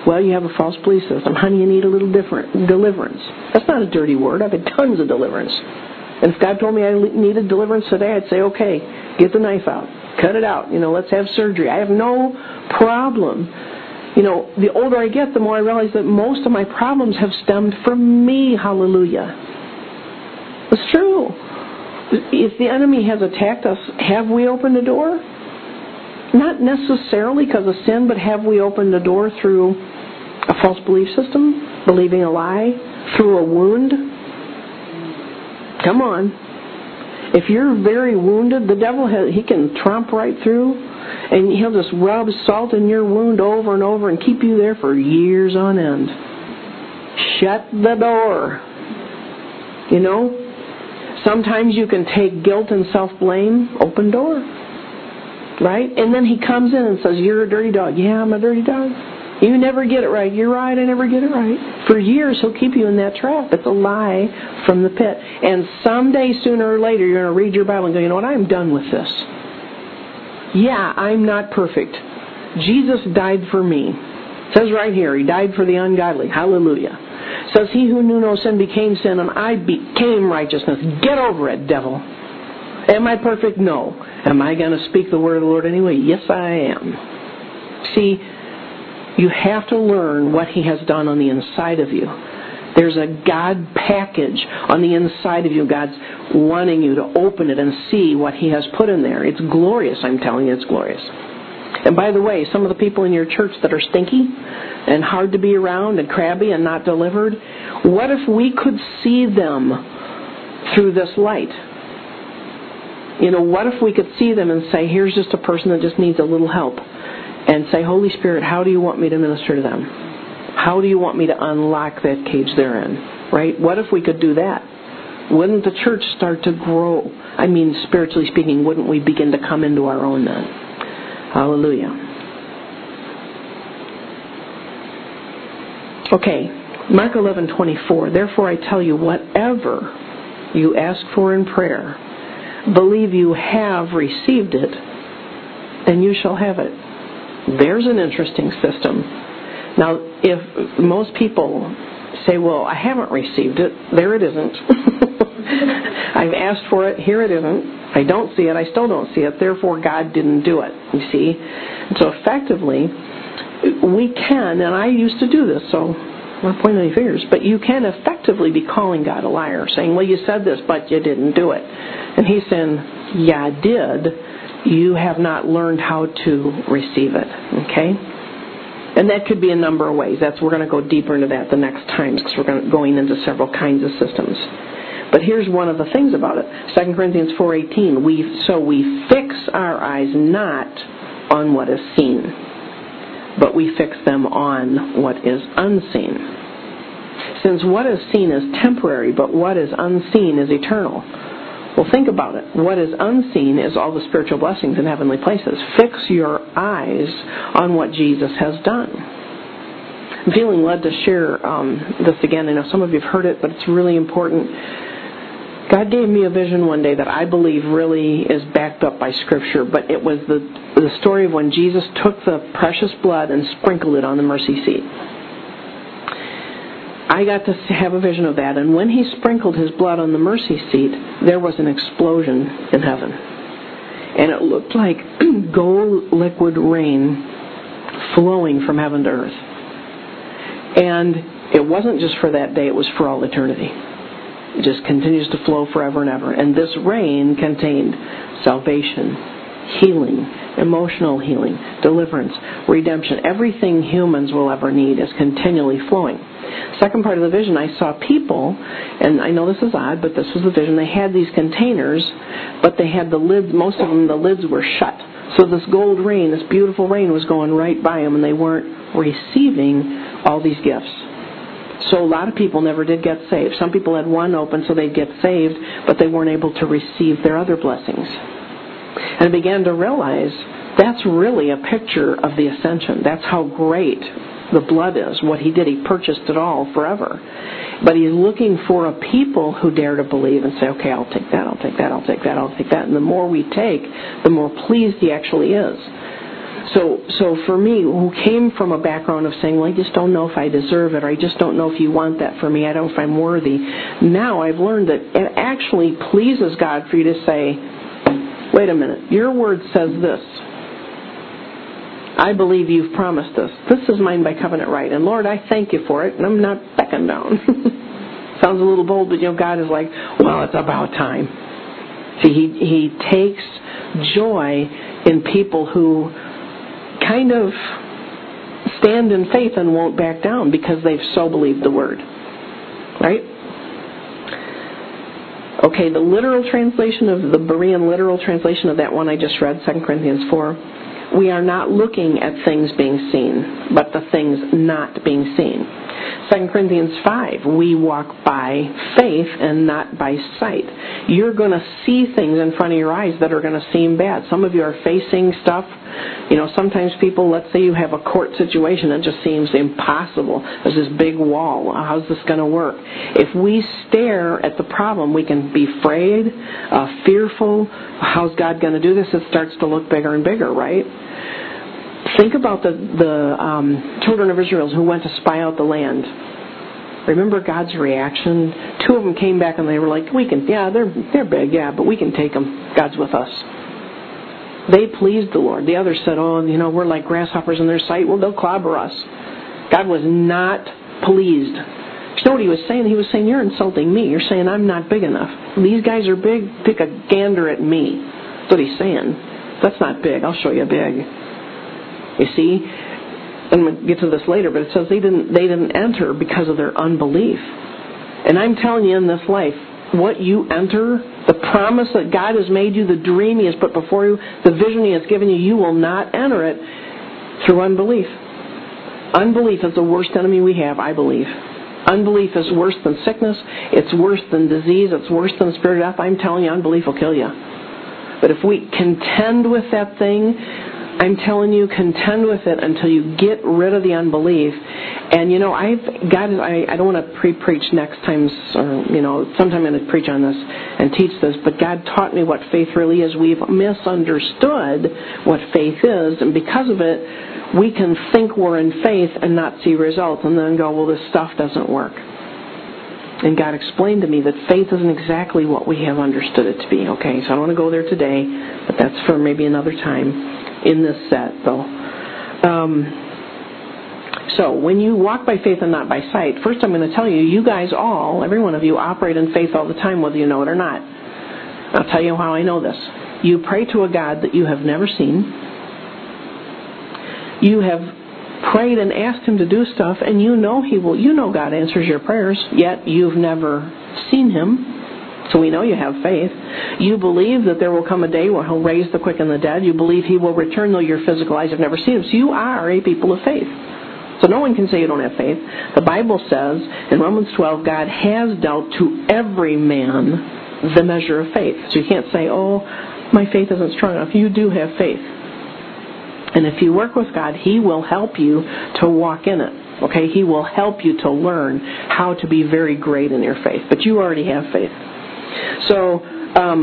Speaker 1: Well, you have a false belief system. Honey, you need a little different deliverance. That's not a dirty word. I've had tons of deliverance. And if God told me I needed deliverance today, I'd say, okay, get the knife out. Cut it out. Let's have surgery. I have no problem. The older I get, the more I realize that most of my problems have stemmed from me. Hallelujah. It's true. If the enemy has attacked us, have we opened the door? Not necessarily because of sin, but have we opened the door through a false belief system, believing a lie, through a wound? Come on. If you're very wounded, the devil, he can tromp right through, and he'll just rub salt in your wound over and over and keep you there for years on end. Shut the door. Sometimes you can take guilt and self-blame, open door. Right? And then he comes in and says, you're a dirty dog. Yeah, I'm a dirty dog. You never get it right. You're right, I never get it right. For years, he'll keep you in that trap. It's a lie from the pit. And someday, sooner or later, you're going to read your Bible and go, you know what, I'm done with this. Yeah, I'm not perfect. Jesus died for me. It says right here, he died for the ungodly. Hallelujah. It says, he who knew no sin became sin, and I became righteousness. Get over it, devil. Am I perfect? No. Am I going to speak the word of the Lord anyway? Yes, I am. See, you have to learn what he has done on the inside of you. There's a God package on the inside of you. God's wanting you to open it and see what he has put in there. It's glorious, I'm telling you, it's glorious. And by the way, some of the people in your church that are stinky and hard to be around and crabby and not delivered, what if we could see them through this light? What if we could see them and say, here's just a person that just needs a little help. And say, Holy Spirit, how do you want me to minister to them? How do you want me to unlock that cage they're in? Right? What if we could do that? Wouldn't the church start to grow? I mean, spiritually speaking, wouldn't we begin to come into our own then? Hallelujah. Okay, Mark 11:24. Therefore I tell you, whatever you ask for in prayer, believe you have received it, and you shall have it. There's an interesting system. Now, if most people say, well, I haven't received it, there it isn't. I've asked for it, here it isn't. I don't see it, I still don't see it, therefore God didn't do it, you see. And so effectively, we can, and I used to do this, so I'm not pointing any fingers, but you can effectively be calling God a liar, saying, well, you said this, but you didn't do it. And he's saying, yeah, I did. You have not learned how to receive it, okay? And that could be a number of ways. We're going to go deeper into that the next times because we're going into several kinds of systems. But here's one of the things about it. 2 Corinthians 4:18, we fix our eyes not on what is seen, but we fix them on what is unseen. Since what is seen is temporary, but what is unseen is eternal. Well, think about it. What is unseen is all the spiritual blessings in heavenly places. Fix your eyes on what Jesus has done. I'm feeling led to share this again. I know some of you have heard it, but it's really important. God gave me a vision one day that I believe really is backed up by Scripture, but it was the story of when Jesus took the precious blood and sprinkled it on the mercy seat. I got to have a vision of that, and when he sprinkled his blood on the mercy seat, there was an explosion in heaven. And it looked like gold liquid rain flowing from heaven to earth. And it wasn't just for that day, it was for all eternity. It just continues to flow forever and ever. And this rain contained salvation, healing, emotional healing, deliverance, redemption. Everything humans will ever need is continually flowing. Second part of the vision, I saw people, and I know this is odd, but this was the vision. They had these containers, but they had the lids, most of them, the lids were shut. So this gold rain, this beautiful rain was going right by them, and they weren't receiving all these gifts. So a lot of people never did get saved. Some people had one open so they'd get saved, but they weren't able to receive their other blessings. And I began to realize that's really a picture of the ascension. That's how great the blood is, what he did. He purchased it all forever. But he's looking for a people who dare to believe and say, okay, I'll take that, I'll take that, I'll take that, I'll take that. And the more we take, the more pleased he actually is. So for me, who came from a background of saying, well, I just don't know if I deserve it, or I just don't know if you want that for me, I don't know if I'm worthy. Now I've learned that it actually pleases God for you to say, wait a minute, your word says this. I believe you've promised this. This is mine by covenant right. And Lord, I thank you for it, and I'm not backing down. Sounds a little bold, but God is like, well, it's about time. See, He takes joy in people who kind of stand in faith and won't back down because they've so believed the word. Right? Okay, the literal translation of the Berean literal translation of that one I just read, 2 Corinthians 4, we are not looking at things being seen, but the things not being seen. 2 Corinthians 5, we walk by faith and not by sight. You're going to see things in front of your eyes that are going to seem bad. Some of you are facing stuff. Sometimes people, let's say you have a court situation that just seems impossible. There's this big wall. How's this going to work? If we stare at the problem, we can be afraid, fearful. How's God going to do this? It starts to look bigger and bigger, right? Think about the children of Israel who went to spy out the land. Remember God's reaction? 2 of them came back and they were like, they're big, but we can take them. God's with us. They pleased the Lord. The others said, we're like grasshoppers in their sight. Well, they'll clobber us. God was not pleased. You know what he was saying? He was saying, you're insulting me. You're saying I'm not big enough. These guys are big. Take a gander at me. That's what he's saying. That's not big. I'll show you big. You see? And we'll get to this later, but it says they didn't enter because of their unbelief. And I'm telling you in this life, what you enter, the promise that God has made you, the dream He has put before you, the vision He has given you, you will not enter it through unbelief. Unbelief is the worst enemy we have, I believe. Unbelief is worse than sickness. It's worse than disease. It's worse than the spirit of death. I'm telling you, unbelief will kill you. But if we contend with that thing, I'm telling you, contend with it until you get rid of the unbelief. And I don't want to pre-preach next time, or sometime I'm going to preach on this and teach this. But God taught me what faith really is. We've misunderstood what faith is, and because of it, we can think we're in faith and not see results, and then go, well, this stuff doesn't work. And God explained to me that faith isn't exactly what we have understood it to be. Okay, so I don't want to go there today, but that's for maybe another time. In this set, though. So, when you walk by faith and not by sight, first I'm going to tell you, you guys all, every one of you, operate in faith all the time, whether you know it or not. I'll tell you how I know this. You pray to a God that you have never seen. You have prayed and asked Him to do stuff, and you know He will. You know God answers your prayers, yet you've never seen Him. So we know you have faith. You believe that there will come a day where He'll raise the quick and the dead. You believe He will return, though your physical eyes have never seen Him. So you are a people of faith. So no one can say you don't have faith. The Bible says in Romans 12, God has dealt to every man the measure of faith. So you can't say, my faith isn't strong enough. You do have faith. And if you work with God, He will help you to walk in it. Okay? He will help you to learn how to be very great in your faith. But you already have faith. So, how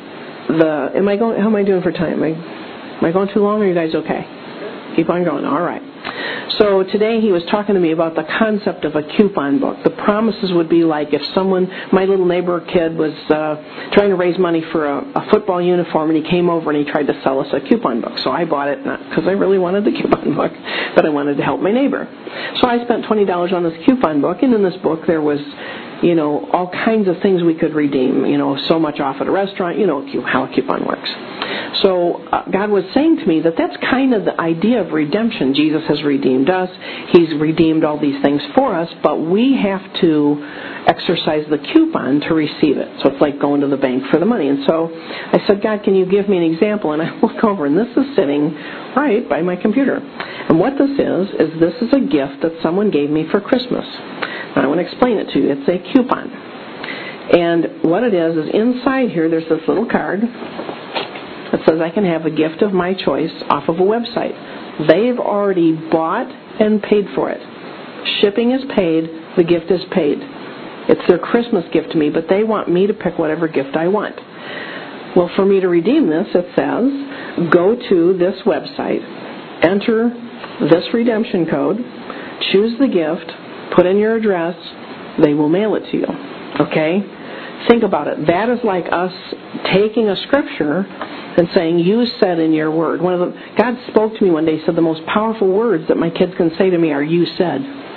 Speaker 1: am I doing for time? Am I going too long, or are you guys okay? Keep on going. All right. So today he was talking to me about the concept of a coupon book. The promises would be like if my little neighbor kid was trying to raise money for a football uniform, and he came over and he tried to sell us a coupon book. So I bought it, not because I really wanted the coupon book, but I wanted to help my neighbor. So I spent $20 on this coupon book, and in this book there was all kinds of things we could redeem, so much off at a restaurant, how a coupon works. So God was saying to me that that's kind of the idea of redemption. Jesus has redeemed us. He's redeemed all these things for us, but we have to exercise the coupon to receive it. So it's like going to the bank for the money. And so I said, God, can you give me an example? And I look over, and this is sitting right by my computer. And what this is this is a gift that someone gave me for Christmas. I want to explain it to you. It's a coupon. And what it is inside here there's this little card that says I can have a gift of my choice off of a website. They've already bought and paid for it. Shipping is paid. The gift is paid. It's their Christmas gift to me, but they want me to pick whatever gift I want. Well, for me to redeem this, it says, go to this website enter this redemption code, choose the gift, put in your address, they will mail it to you. Okay? Think about it. That is like us taking a scripture and saying, you said in your word. God spoke to me one day, said the most powerful words that my kids can say to me are, you said.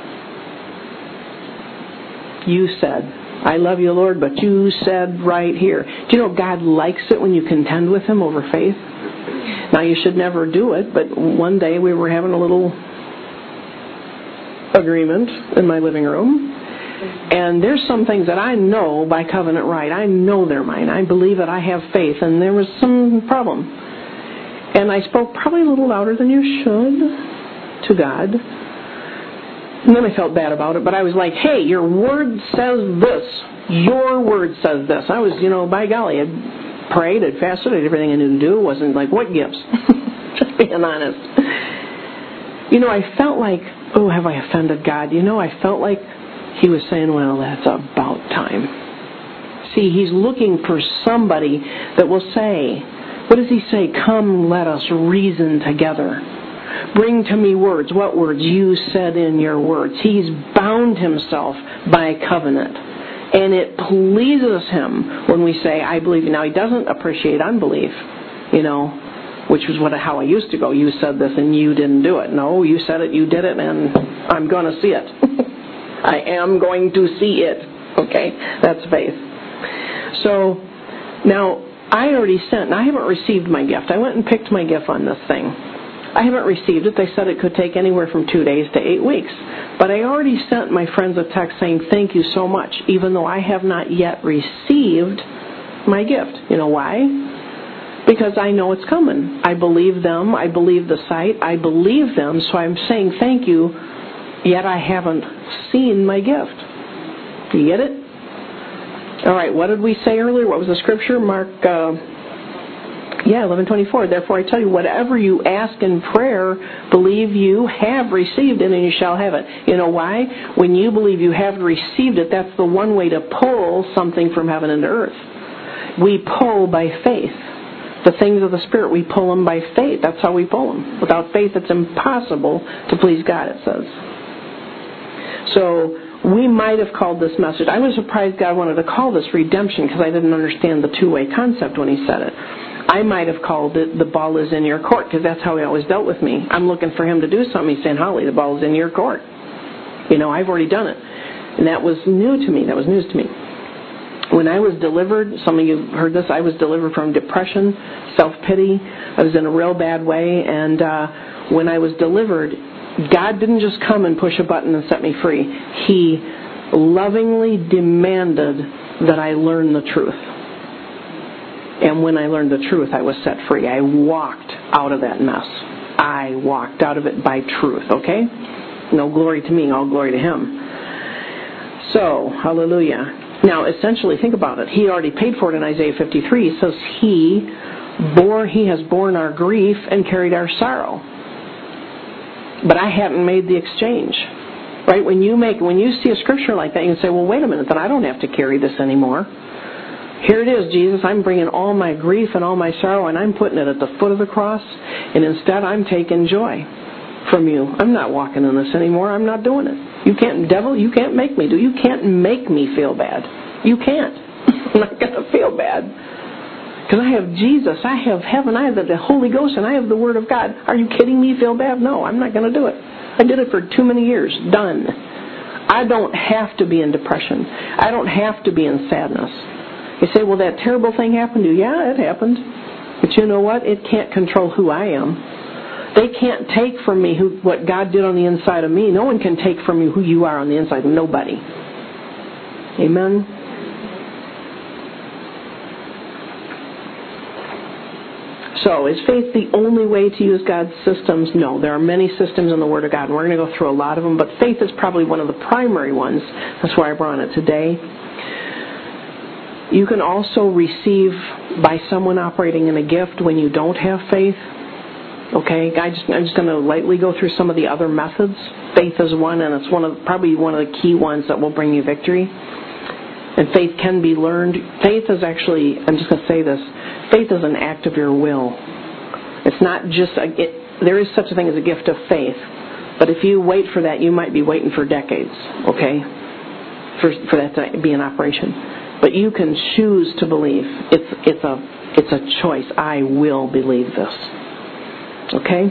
Speaker 1: You said. I love you, Lord, but you said right here. Do you know God likes it when you contend with Him over faith? Now, you should never do it, but one day we were having a little agreement in my living room, and there's some things that I know by covenant right. I know they're mine. I believe that I have faith, and there was some problem. And I spoke probably a little louder than you should to God. And then I felt bad about it, but I was like, hey, your word says this. Your word says this. I was, by golly, I'd prayed, I'd fasted, I did everything I knew to do. It wasn't like, what gifts? Just being honest. I felt like, oh, have I offended God? I felt like He was saying, well, that's about time. See, He's looking for somebody that will say, what does He say? Come, let us reason together. Bring to me words. What words? You said in your words. He's bound Himself by covenant. And it pleases Him when we say, I believe you. Now, He doesn't appreciate unbelief, which was how I used to go. You said this and you didn't do it. No, you said it, you did it, and I'm going to see it. I am going to see it. Okay? That's faith. So, now, I already sent, and I haven't received my gift. I went and picked my gift on this thing. I haven't received it. They said it could take anywhere from 2 days to 8 weeks. But I already sent my friends a text saying, thank you so much, even though I have not yet received my gift. You know why? Because I know it's coming. I believe them. I believe the site. I believe them. So I'm saying thank you, yet I haven't seen my gift. Do you get it? All right, what did we say earlier? What was the scripture? Mark 11:24. Therefore I tell you, whatever you ask in prayer, believe you have received it and you shall have it. You know why? When you believe you have received it, that's the one way to pull something from heaven into earth. We pull by faith. The things of the Spirit, we pull them by faith. That's how we pull them. Without faith, it's impossible to please God, it says. So we might have called this message. I was surprised God wanted to call this redemption because I didn't understand the two-way concept when He said it. I might have called it the ball is in your court because that's how He always dealt with me. I'm looking for Him to do something. He's saying, Holly, the ball is in your court. I've already done it. And that was new to me. That was news to me. When I was delivered, some of you heard this, I was delivered from depression, self-pity. I was in a real bad way. And when I was delivered, God didn't just come and push a button and set me free. He lovingly demanded that I learn the truth. And when I learned the truth, I was set free. I walked out of that mess. I walked out of it by truth, okay? No glory to me, all glory to Him. So, hallelujah. Now, essentially, think about it. He already paid for it in Isaiah 53. It says He has borne our grief and carried our sorrow. But I haven't made the exchange. Right? When you see a scripture like that, you can say, well, wait a minute, then I don't have to carry this anymore. Here it is, Jesus. I'm bringing all my grief and all my sorrow, and I'm putting it at the foot of the cross, and instead I'm taking joy from you. I'm not walking in this anymore. I'm not doing it. You can't make me do. You can't make me feel bad. You can't. I'm not going to feel bad. Because I have Jesus, I have heaven, I have the Holy Ghost, and I have the Word of God. Are you kidding me? Feel bad? No, I'm not going to do it. I did it for too many years. Done. I don't have to be in depression. I don't have to be in sadness. You say, well, that terrible thing happened to you. Yeah, it happened. But you know what? It can't control who I am. They can't take from me what God did on the inside of me. No one can take from you who you are on the inside. Nobody. Amen? So, is faith the only way to use God's systems? No. There are many systems in the Word of God, and we're going to go through a lot of them, but faith is probably one of the primary ones. That's why I brought it today. You can also receive by someone operating in a gift when you don't have faith. Okay, I'm just going to lightly go through some of the other methods. Faith is one, and it's probably one of the key ones that will bring you victory. And faith can be learned. Faith is actually, I'm just going to say this, faith is an act of your will. It's not just, there is such a thing as a gift of faith. But if you wait for that, you might be waiting for decades, okay, for that to be in operation. But you can choose to believe. It's a choice. I will believe this. Okay?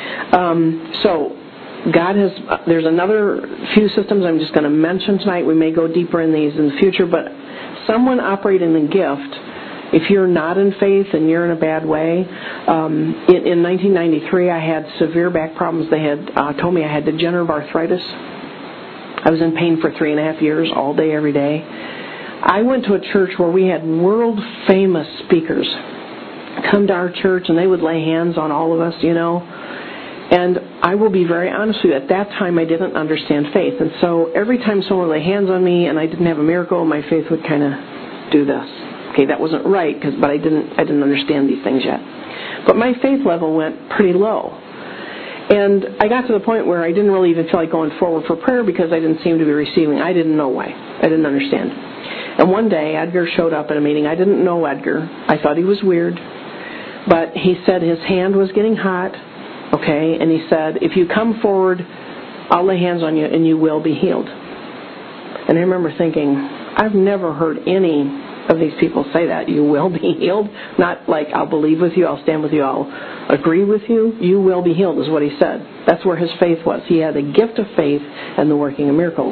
Speaker 1: So God has, there's another few systems I'm just going to mention tonight. We may go deeper in these in the future, but someone operating the gift, if you're not in faith and you're in a bad way, in 1993 I had severe back problems. They had told me I had degenerative arthritis. I was in pain for 3.5 years, all day, every day. I went to a church where we had world-famous speakers come to our church, and they would lay hands on all of us, you know. And I will be very honest with you, at that time I didn't understand faith. And so every time someone would lay hands on me and I didn't have a miracle, my faith would kind of do this. Okay, that wasn't right, but I didn't understand these things yet. But my faith level went pretty low. And I got to the point where I didn't really even feel like going forward for prayer because I didn't seem to be receiving. I didn't know why. I didn't understand. And one day, Edgar showed up at a meeting. I didn't know Edgar. I thought he was weird. But he said his hand was getting hot, okay, and he said, if you come forward, I'll lay hands on you and you will be healed. And I remember thinking, I've never heard any of these people say that. You will be healed. Not like I'll believe with you, I'll stand with you, I'll agree with you. You will be healed is what he said. That's where his faith was. He had a gift of faith and the working of miracles.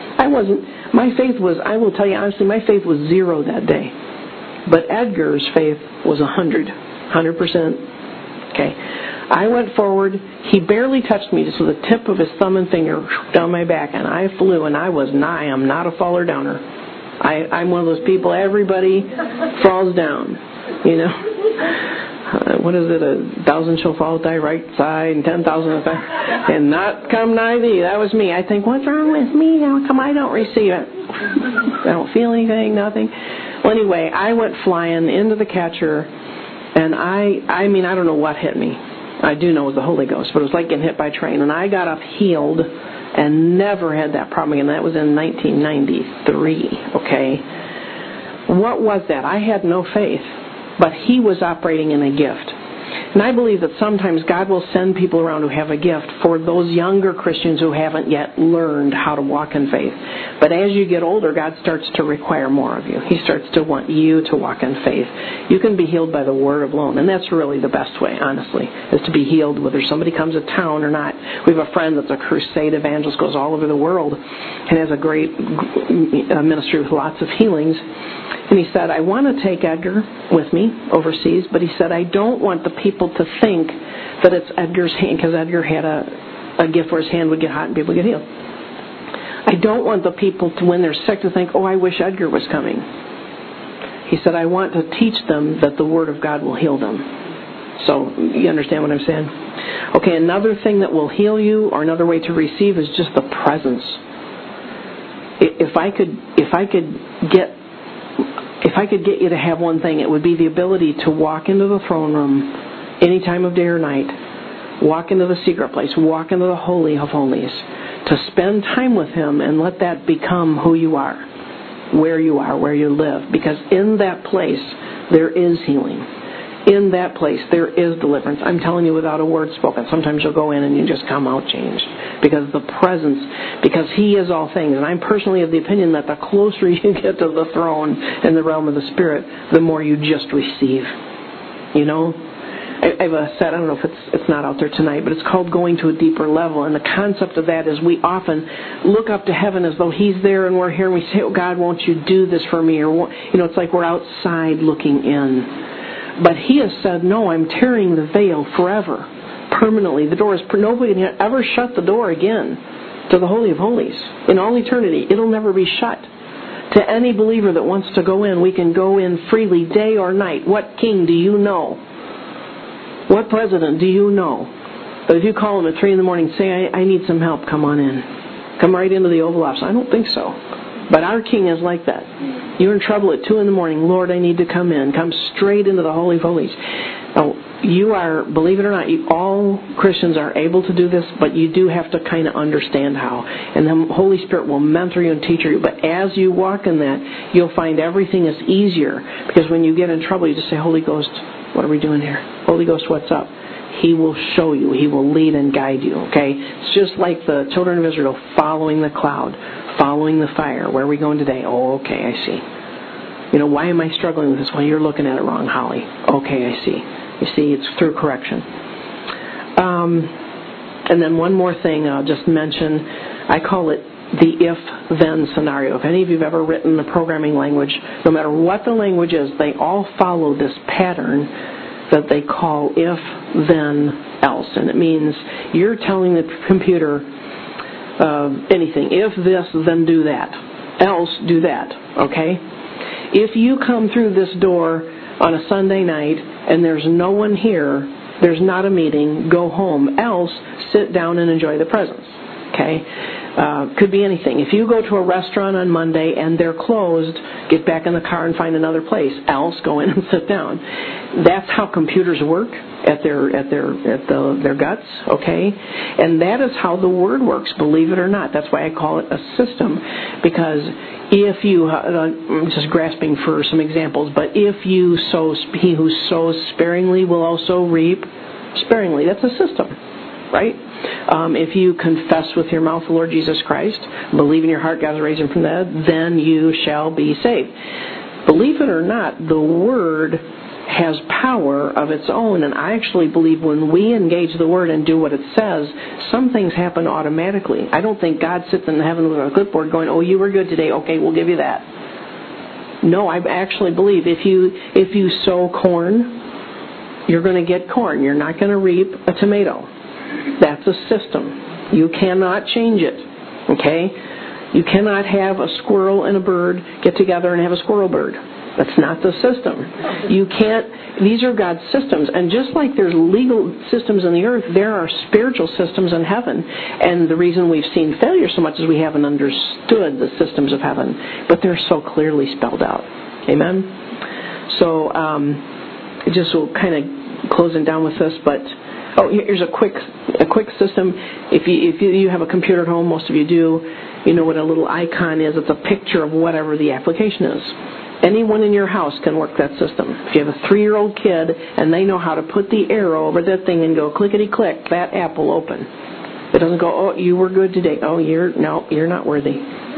Speaker 1: My faith was, I will tell you honestly, my faith was 0 that day. But Edgar's faith was 100%. Okay. I went forward. He barely touched me, just with the tip of his thumb and finger down my back, and I flew, and I am not a faller downer. I'm one of those people, everybody falls down, you know. What is it, 1,000 shall fall at thy right side, and 10,000 at thy, and not come nigh thee. That was me. I think, what's wrong with me? How come I don't receive it? I don't feel anything, nothing. Well, anyway, I went flying into the catcher, and I don't know what hit me. I do know it was the Holy Ghost, but it was like getting hit by a train. And I got up healed and never had that problem again. That was in 1993, okay? What was that? I had no faith, but he was operating in a gift. And I believe that sometimes God will send people around who have a gift for those younger Christians who haven't yet learned how to walk in faith. But as you get older, God starts to require more of you. He starts to want you to walk in faith. You can be healed by the word alone, and that's really the best way, honestly, is to be healed whether somebody comes to town or not. We have a friend that's a crusade evangelist, goes all over the world, and has a great ministry with lots of healings. And he said, I want to take Edgar with me overseas, but he said, I don't want the people to think that it's Edgar's hand, because Edgar had a gift where his hand would get hot and people get healed. I don't want the people to, when they're sick, to think, oh, I wish Edgar was coming. He said, I want to teach them that the Word of God will heal them. So, you understand what I'm saying? Okay, another thing that will heal you, or another way to receive, is just the presence. If I could get you to have one thing, it would be the ability to walk into the throne room any time of day or night, walk into the secret place, walk into the Holy of Holies, to spend time with Him and let that become who you are, where you live. Because in that place, there is healing. In that place, there is deliverance. I'm telling you without a word spoken. Sometimes you'll go in and you just come out changed. Because the presence, because He is all things. And I'm personally of the opinion that the closer you get to the throne in the realm of the Spirit, the more you just receive. You know? I have a set, I don't know if it's not out there tonight, but it's called Going to a Deeper Level. And the concept of that is we often look up to heaven as though He's there and we're here, and we say, oh, God, won't you do this for me? Or, you know, it's like we're outside looking in. But He has said, no, I'm tearing the veil forever, permanently. The door is, nobody can ever shut the door again to the Holy of Holies. In all eternity, it'll never be shut. To any believer that wants to go in, we can go in freely, day or night. What king do you know? What president do you know? But if you call him at 3 in the morning and say, I need some help, come on in. Come right into the Oval Office. I don't think so. But our King is like that. You're in trouble at 2 in the morning. Lord, I need to come in. Come straight into the Holy of Holies. Now, you are, believe it or not, all Christians are able to do this, but you do have to kind of understand how. And the Holy Spirit will mentor you and teach you. But as you walk in that, you'll find everything is easier. Because when you get in trouble, you just say, Holy Ghost, what are we doing here? Holy Ghost, what's up? He will show you. He will lead and guide you, okay? It's just like the children of Israel following the cloud, following the fire. Where are we going today? Oh, okay, I see. Why am I struggling with this? Well, you're looking at it wrong, Holly. Okay, I see. You see, it's through correction. And then one more thing I'll just mention. I call it the if-then scenario. If any of you have ever written a programming language, no matter what the language is, they all follow this pattern that they call if-then-else. And it means you're telling the computer anything. If this, then do that. Else, do that. Okay? If you come through this door on a Sunday night and there's no one here, there's not a meeting, go home. Else, sit down and enjoy the presence. Okay? Could be anything. If you go to a restaurant on Monday and they're closed, get back in the car and find another place. Else, go in and sit down. That's how computers work at their guts. Okay, and that is how the Word works. Believe it or not. That's why I call it a system. Because if you, I'm just grasping for some examples, but if you sow, he who sows sparingly will also reap sparingly. That's a system, right? If you confess with your mouth the Lord Jesus Christ, believe in your heart God has raised him from the dead, then you shall be saved. Believe it or not, the Word has power of its own, and I actually believe when we engage the Word and do what it says, some things happen automatically. I don't think God sits in heaven with a clipboard going, oh, you were good today, okay, we'll give you that. No, I actually believe if you sow corn, you're going to get corn. You're not going to reap a tomato. That's a system. You cannot change it, okay? You cannot have a squirrel and a bird get together and have a squirrel bird. That's not the system. You can't. These are God's systems. And just like there's legal systems in the earth, there are spiritual systems in heaven. And the reason we've seen failure so much is we haven't understood the systems of heaven. But they're so clearly spelled out. Amen? So, just will kind of closing down with this, but here's a quick system. If you have a computer at home, most of you do, you know what a little icon is. It's a picture of whatever the application is. Anyone in your house can work that system. If you have a 3-year-old kid and they know how to put the arrow over that thing and go clickety-click, that app will open. It doesn't go, oh, you were good today. Oh, you're not worthy.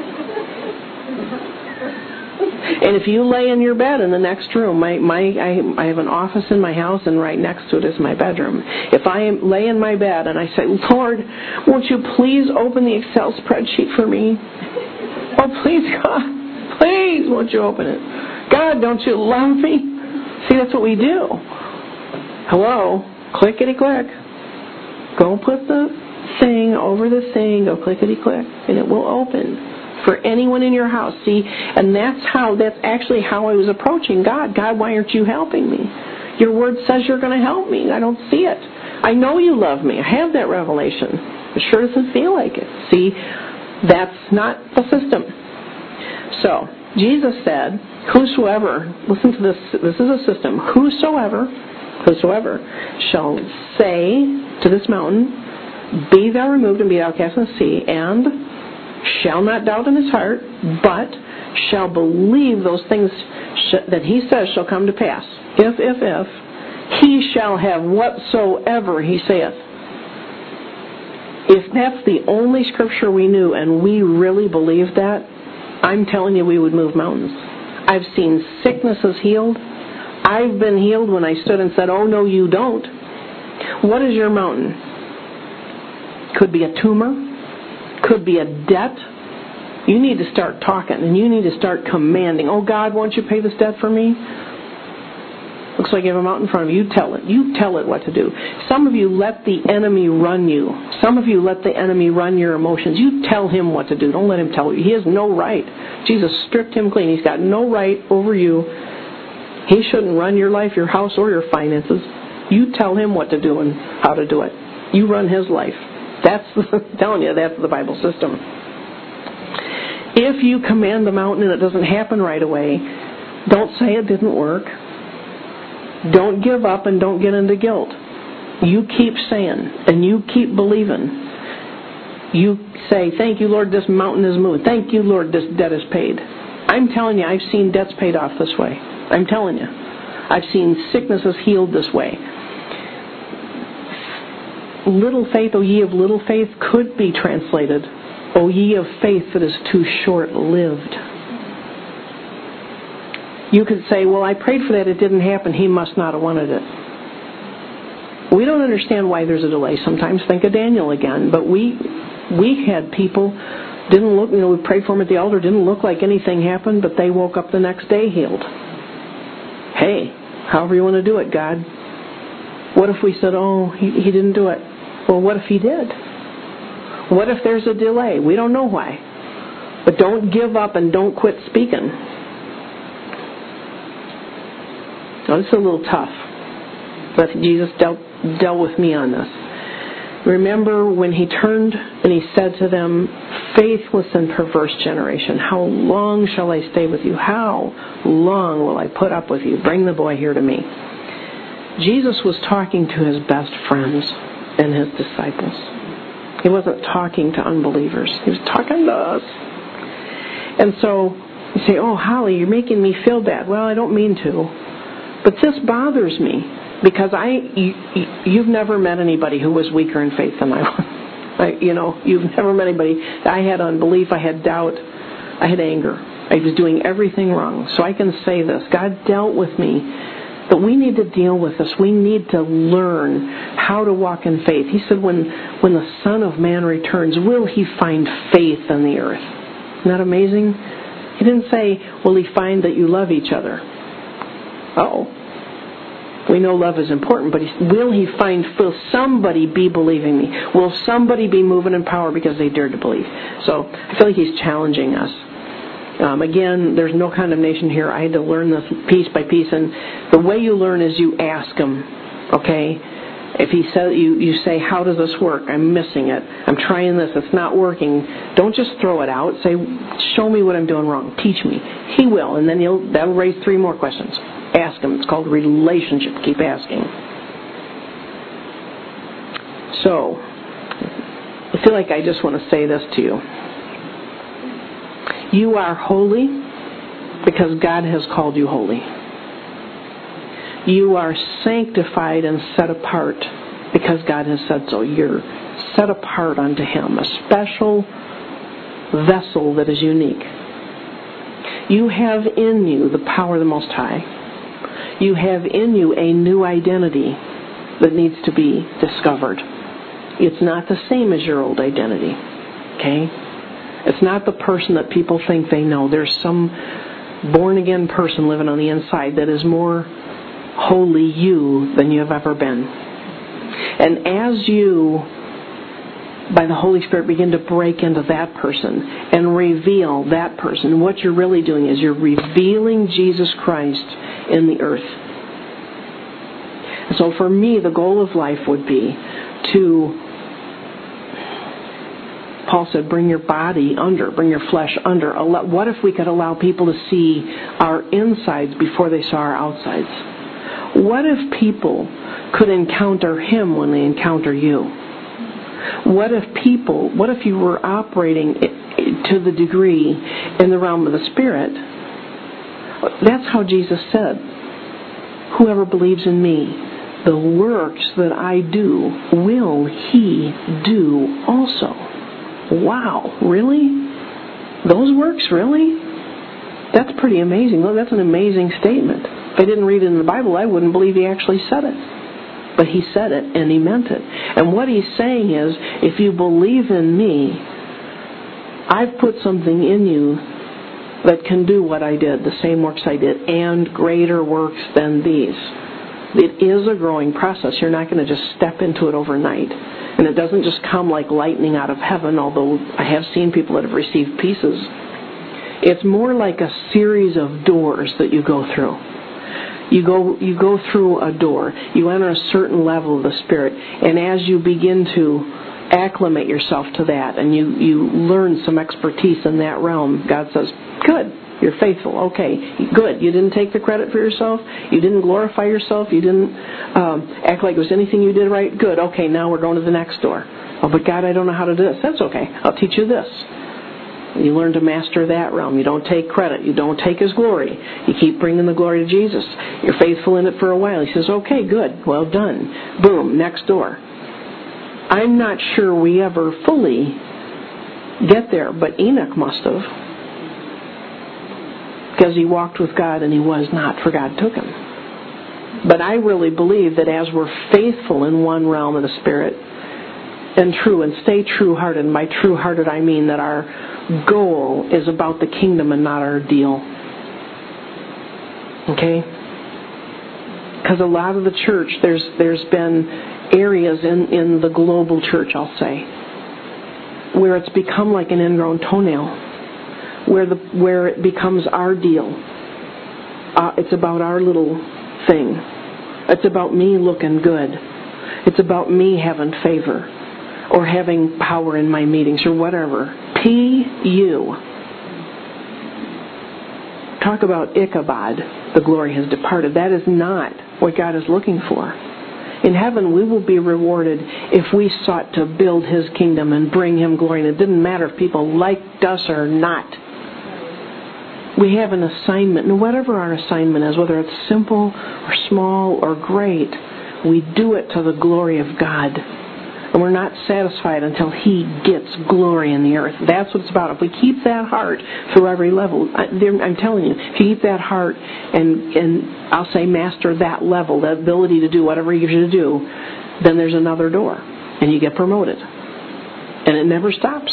Speaker 1: And if you lay in your bed in the next room, I have an office in my house, and right next to it is my bedroom. If I lay in my bed and I say, Lord, won't you please open the Excel spreadsheet for me? Oh, please, God, please, won't you open it? God, don't you love me? See, that's what we do. Hello, clickety-click. Go put the thing over the thing, go clickety-click, and it will open. For anyone in your house, see, and that's actually how I was approaching God. God, why aren't you helping me? Your Word says you're going to help me. I don't see it. I know you love me. I have that revelation. It sure doesn't feel like it. See, that's not the system. So, Jesus said, whosoever, listen to this is a system, whosoever shall say to this mountain, be thou removed and be thou cast in the sea, and shall not doubt in his heart, but shall believe those things that he says shall come to pass. If, he shall have whatsoever he saith. If that's the only scripture we knew and we really believed that, I'm telling you we would move mountains. I've seen sicknesses healed. I've been healed when I stood and said, oh, no, you don't. What is your mountain? Could be a tumor. Could be a debt. You need to start talking, and you need to start commanding. Oh, God, won't you pay this debt for me? Looks like you have a mountain in front of you. You tell it. You tell it what to do. Some of you let the enemy run you. Some of you let the enemy run your emotions. You tell him what to do. Don't let him tell you. He has no right. Jesus stripped him clean. He's got no right over you. He shouldn't run your life, your house, or your finances. You tell him what to do and how to do it. You run his life. I'm telling you, that's the Bible system. If you command the mountain and it doesn't happen right away, don't say it didn't work. Don't give up and don't get into guilt. You keep saying and you keep believing. You say, thank you, Lord, this mountain is moved. Thank you, Lord, this debt is paid. I'm telling you, I've seen debts paid off this way. I'm telling you. I've seen sicknesses healed this way. little faith, O ye of little faith, could be translated, O ye of faith that is too short-lived. You could say, well, I prayed for that, it didn't happen, he must not have wanted it. We don't understand why there's a delay sometimes. Think of Daniel again. But we had people, didn't look, we prayed for them at the altar, didn't look like anything happened, but they woke up the next day healed. Hey, however you want to do it, God. What if we said, oh, he didn't do it? Well, what if he did? What if there's a delay? We don't know why. But don't give up and don't quit speaking. Oh, it's a little tough. But Jesus dealt with me on this. Remember when he turned and he said to them, faithless and perverse generation, how long shall I stay with you? How long will I put up with you? Bring the boy here to me. Jesus was talking to his best friends and his disciples. He wasn't talking to unbelievers. He was talking to us. And so you say, oh, Holly, you're making me feel bad. Well, I don't mean to. But this bothers me. Because you've never met anybody who was weaker in faith than I was. You've never met anybody. I had unbelief, I had doubt, I had anger. I was doing everything wrong. So I can say this. God dealt with me. But we need to deal with this. We need to learn how to walk in faith. He said when the Son of Man returns, will he find faith on the earth? Isn't that amazing? He didn't say, will he find that you love each other? Uh-oh. We know love is important, but will somebody be believing me? Will somebody be moving in power because they dared to believe? So I feel like he's challenging us. Again, there's no condemnation here. I had to learn this piece by piece, and the way you learn is you ask him, okay? If he says, you say, how does this work? I'm missing it. I'm trying this. It's not working. Don't just throw it out. Say, show me what I'm doing wrong. Teach me. He will, and then that'll raise 3 more questions. Ask him. It's called relationship. Keep asking. So, I feel like I just want to say this to you. You are holy because God has called you holy. You are sanctified and set apart because God has said so. You're set apart unto him, a special vessel that is unique. You have in you the power of the Most High. You have in you a new identity that needs to be discovered. It's not the same as your old identity. Okay? It's not the person that people think they know. There's some born-again person living on the inside that is more holy you than you have ever been. And as you, by the Holy Spirit, begin to break into that person and reveal that person, what you're really doing is you're revealing Jesus Christ in the earth. So for me, the goal of life would be to, Paul said, bring your body under, bring your flesh under. What if we could allow people to see our insides before they saw our outsides? What if people could encounter him when they encounter you? What if you were operating to the degree in the realm of the Spirit? That's how Jesus said, whoever believes in me, the works that I do will he do also. Wow, really? Those works, really? That's pretty amazing. Well, that's an amazing statement. If I didn't read it in the Bible, I wouldn't believe he actually said it. But he said it, and he meant it. And what he's saying is, if you believe in me, I've put something in you that can do what I did, the same works I did, and greater works than these. It is a growing process. You're not going to just step into it overnight. And it doesn't just come like lightning out of heaven, although I have seen people that have received pieces. It's more like a series of doors that you go through. You go through a door. You enter a certain level of the Spirit. And as you begin to acclimate yourself to that and you learn some expertise in that realm, God says, good, you're faithful. Okay, good. You didn't take the credit for yourself. You didn't glorify yourself. You didn't act like it was anything you did right. Good. Okay, now we're going to the next door. Oh, but God, I don't know how to do this. That's okay. I'll teach you this. You learn to master that realm. You don't take credit. You don't take his glory. You keep bringing the glory to Jesus. You're faithful in it for a while. He says, okay, good. Well done. Boom, next door. I'm not sure we ever fully get there, but Enoch must have. Because he walked with God and he was not, for God took him. But I really believe that as we're faithful in one realm of the Spirit and true, and stay true-hearted, and by true-hearted I mean that our goal is about the kingdom and not our deal. Okay? Because a lot of the church, there's been areas in the global church, I'll say, where it's become like an ingrown toenail, where it becomes our deal. It's about our little thing. It's about me looking good. It's about me having favor or having power in my meetings or whatever. P.U. Talk about Ichabod, the glory has departed. That is not what God is looking for. In heaven, we will be rewarded if we sought to build His kingdom and bring Him glory. And it didn't matter if people liked us or not. We have an assignment, and whatever our assignment is, whether it's simple or small or great, we do it to the glory of God. And we're not satisfied until He gets glory in the earth. That's what it's about. If we keep that heart through every level, I'm telling you, if you keep that heart and I'll say master that level, that ability to do whatever He gives you to do, then there's another door, and you get promoted. And it never stops.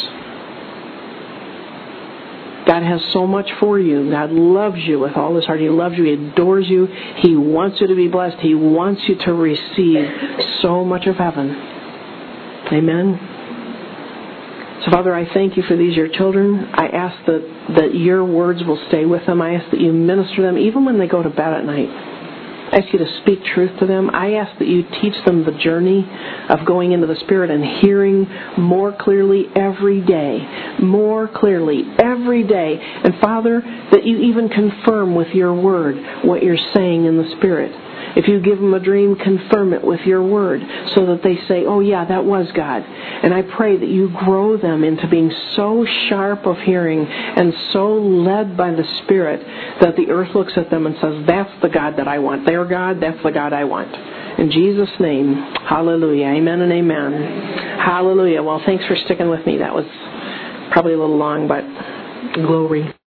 Speaker 1: God has so much for you. God loves you with all His heart. He loves you. He adores you. He wants you to be blessed. He wants you to receive so much of heaven. Amen. So, Father, I thank You for these, your children. I ask that Your words will stay with them. I ask that You minister them even when they go to bed at night. I ask You to speak truth to them. I ask that You teach them the journey of going into the Spirit and hearing more clearly every day. More clearly every day. And, Father, that You even confirm with Your word what You're saying in the Spirit. If You give them a dream, confirm it with Your word so that they say, oh yeah, that was God. And I pray that You grow them into being so sharp of hearing and so led by the Spirit that the earth looks at them and says, that's the God that I want. Their God, that's the God I want. In Jesus' name, hallelujah. Amen and amen. Hallelujah. Well, thanks for sticking with me. That was probably a little long, but glory.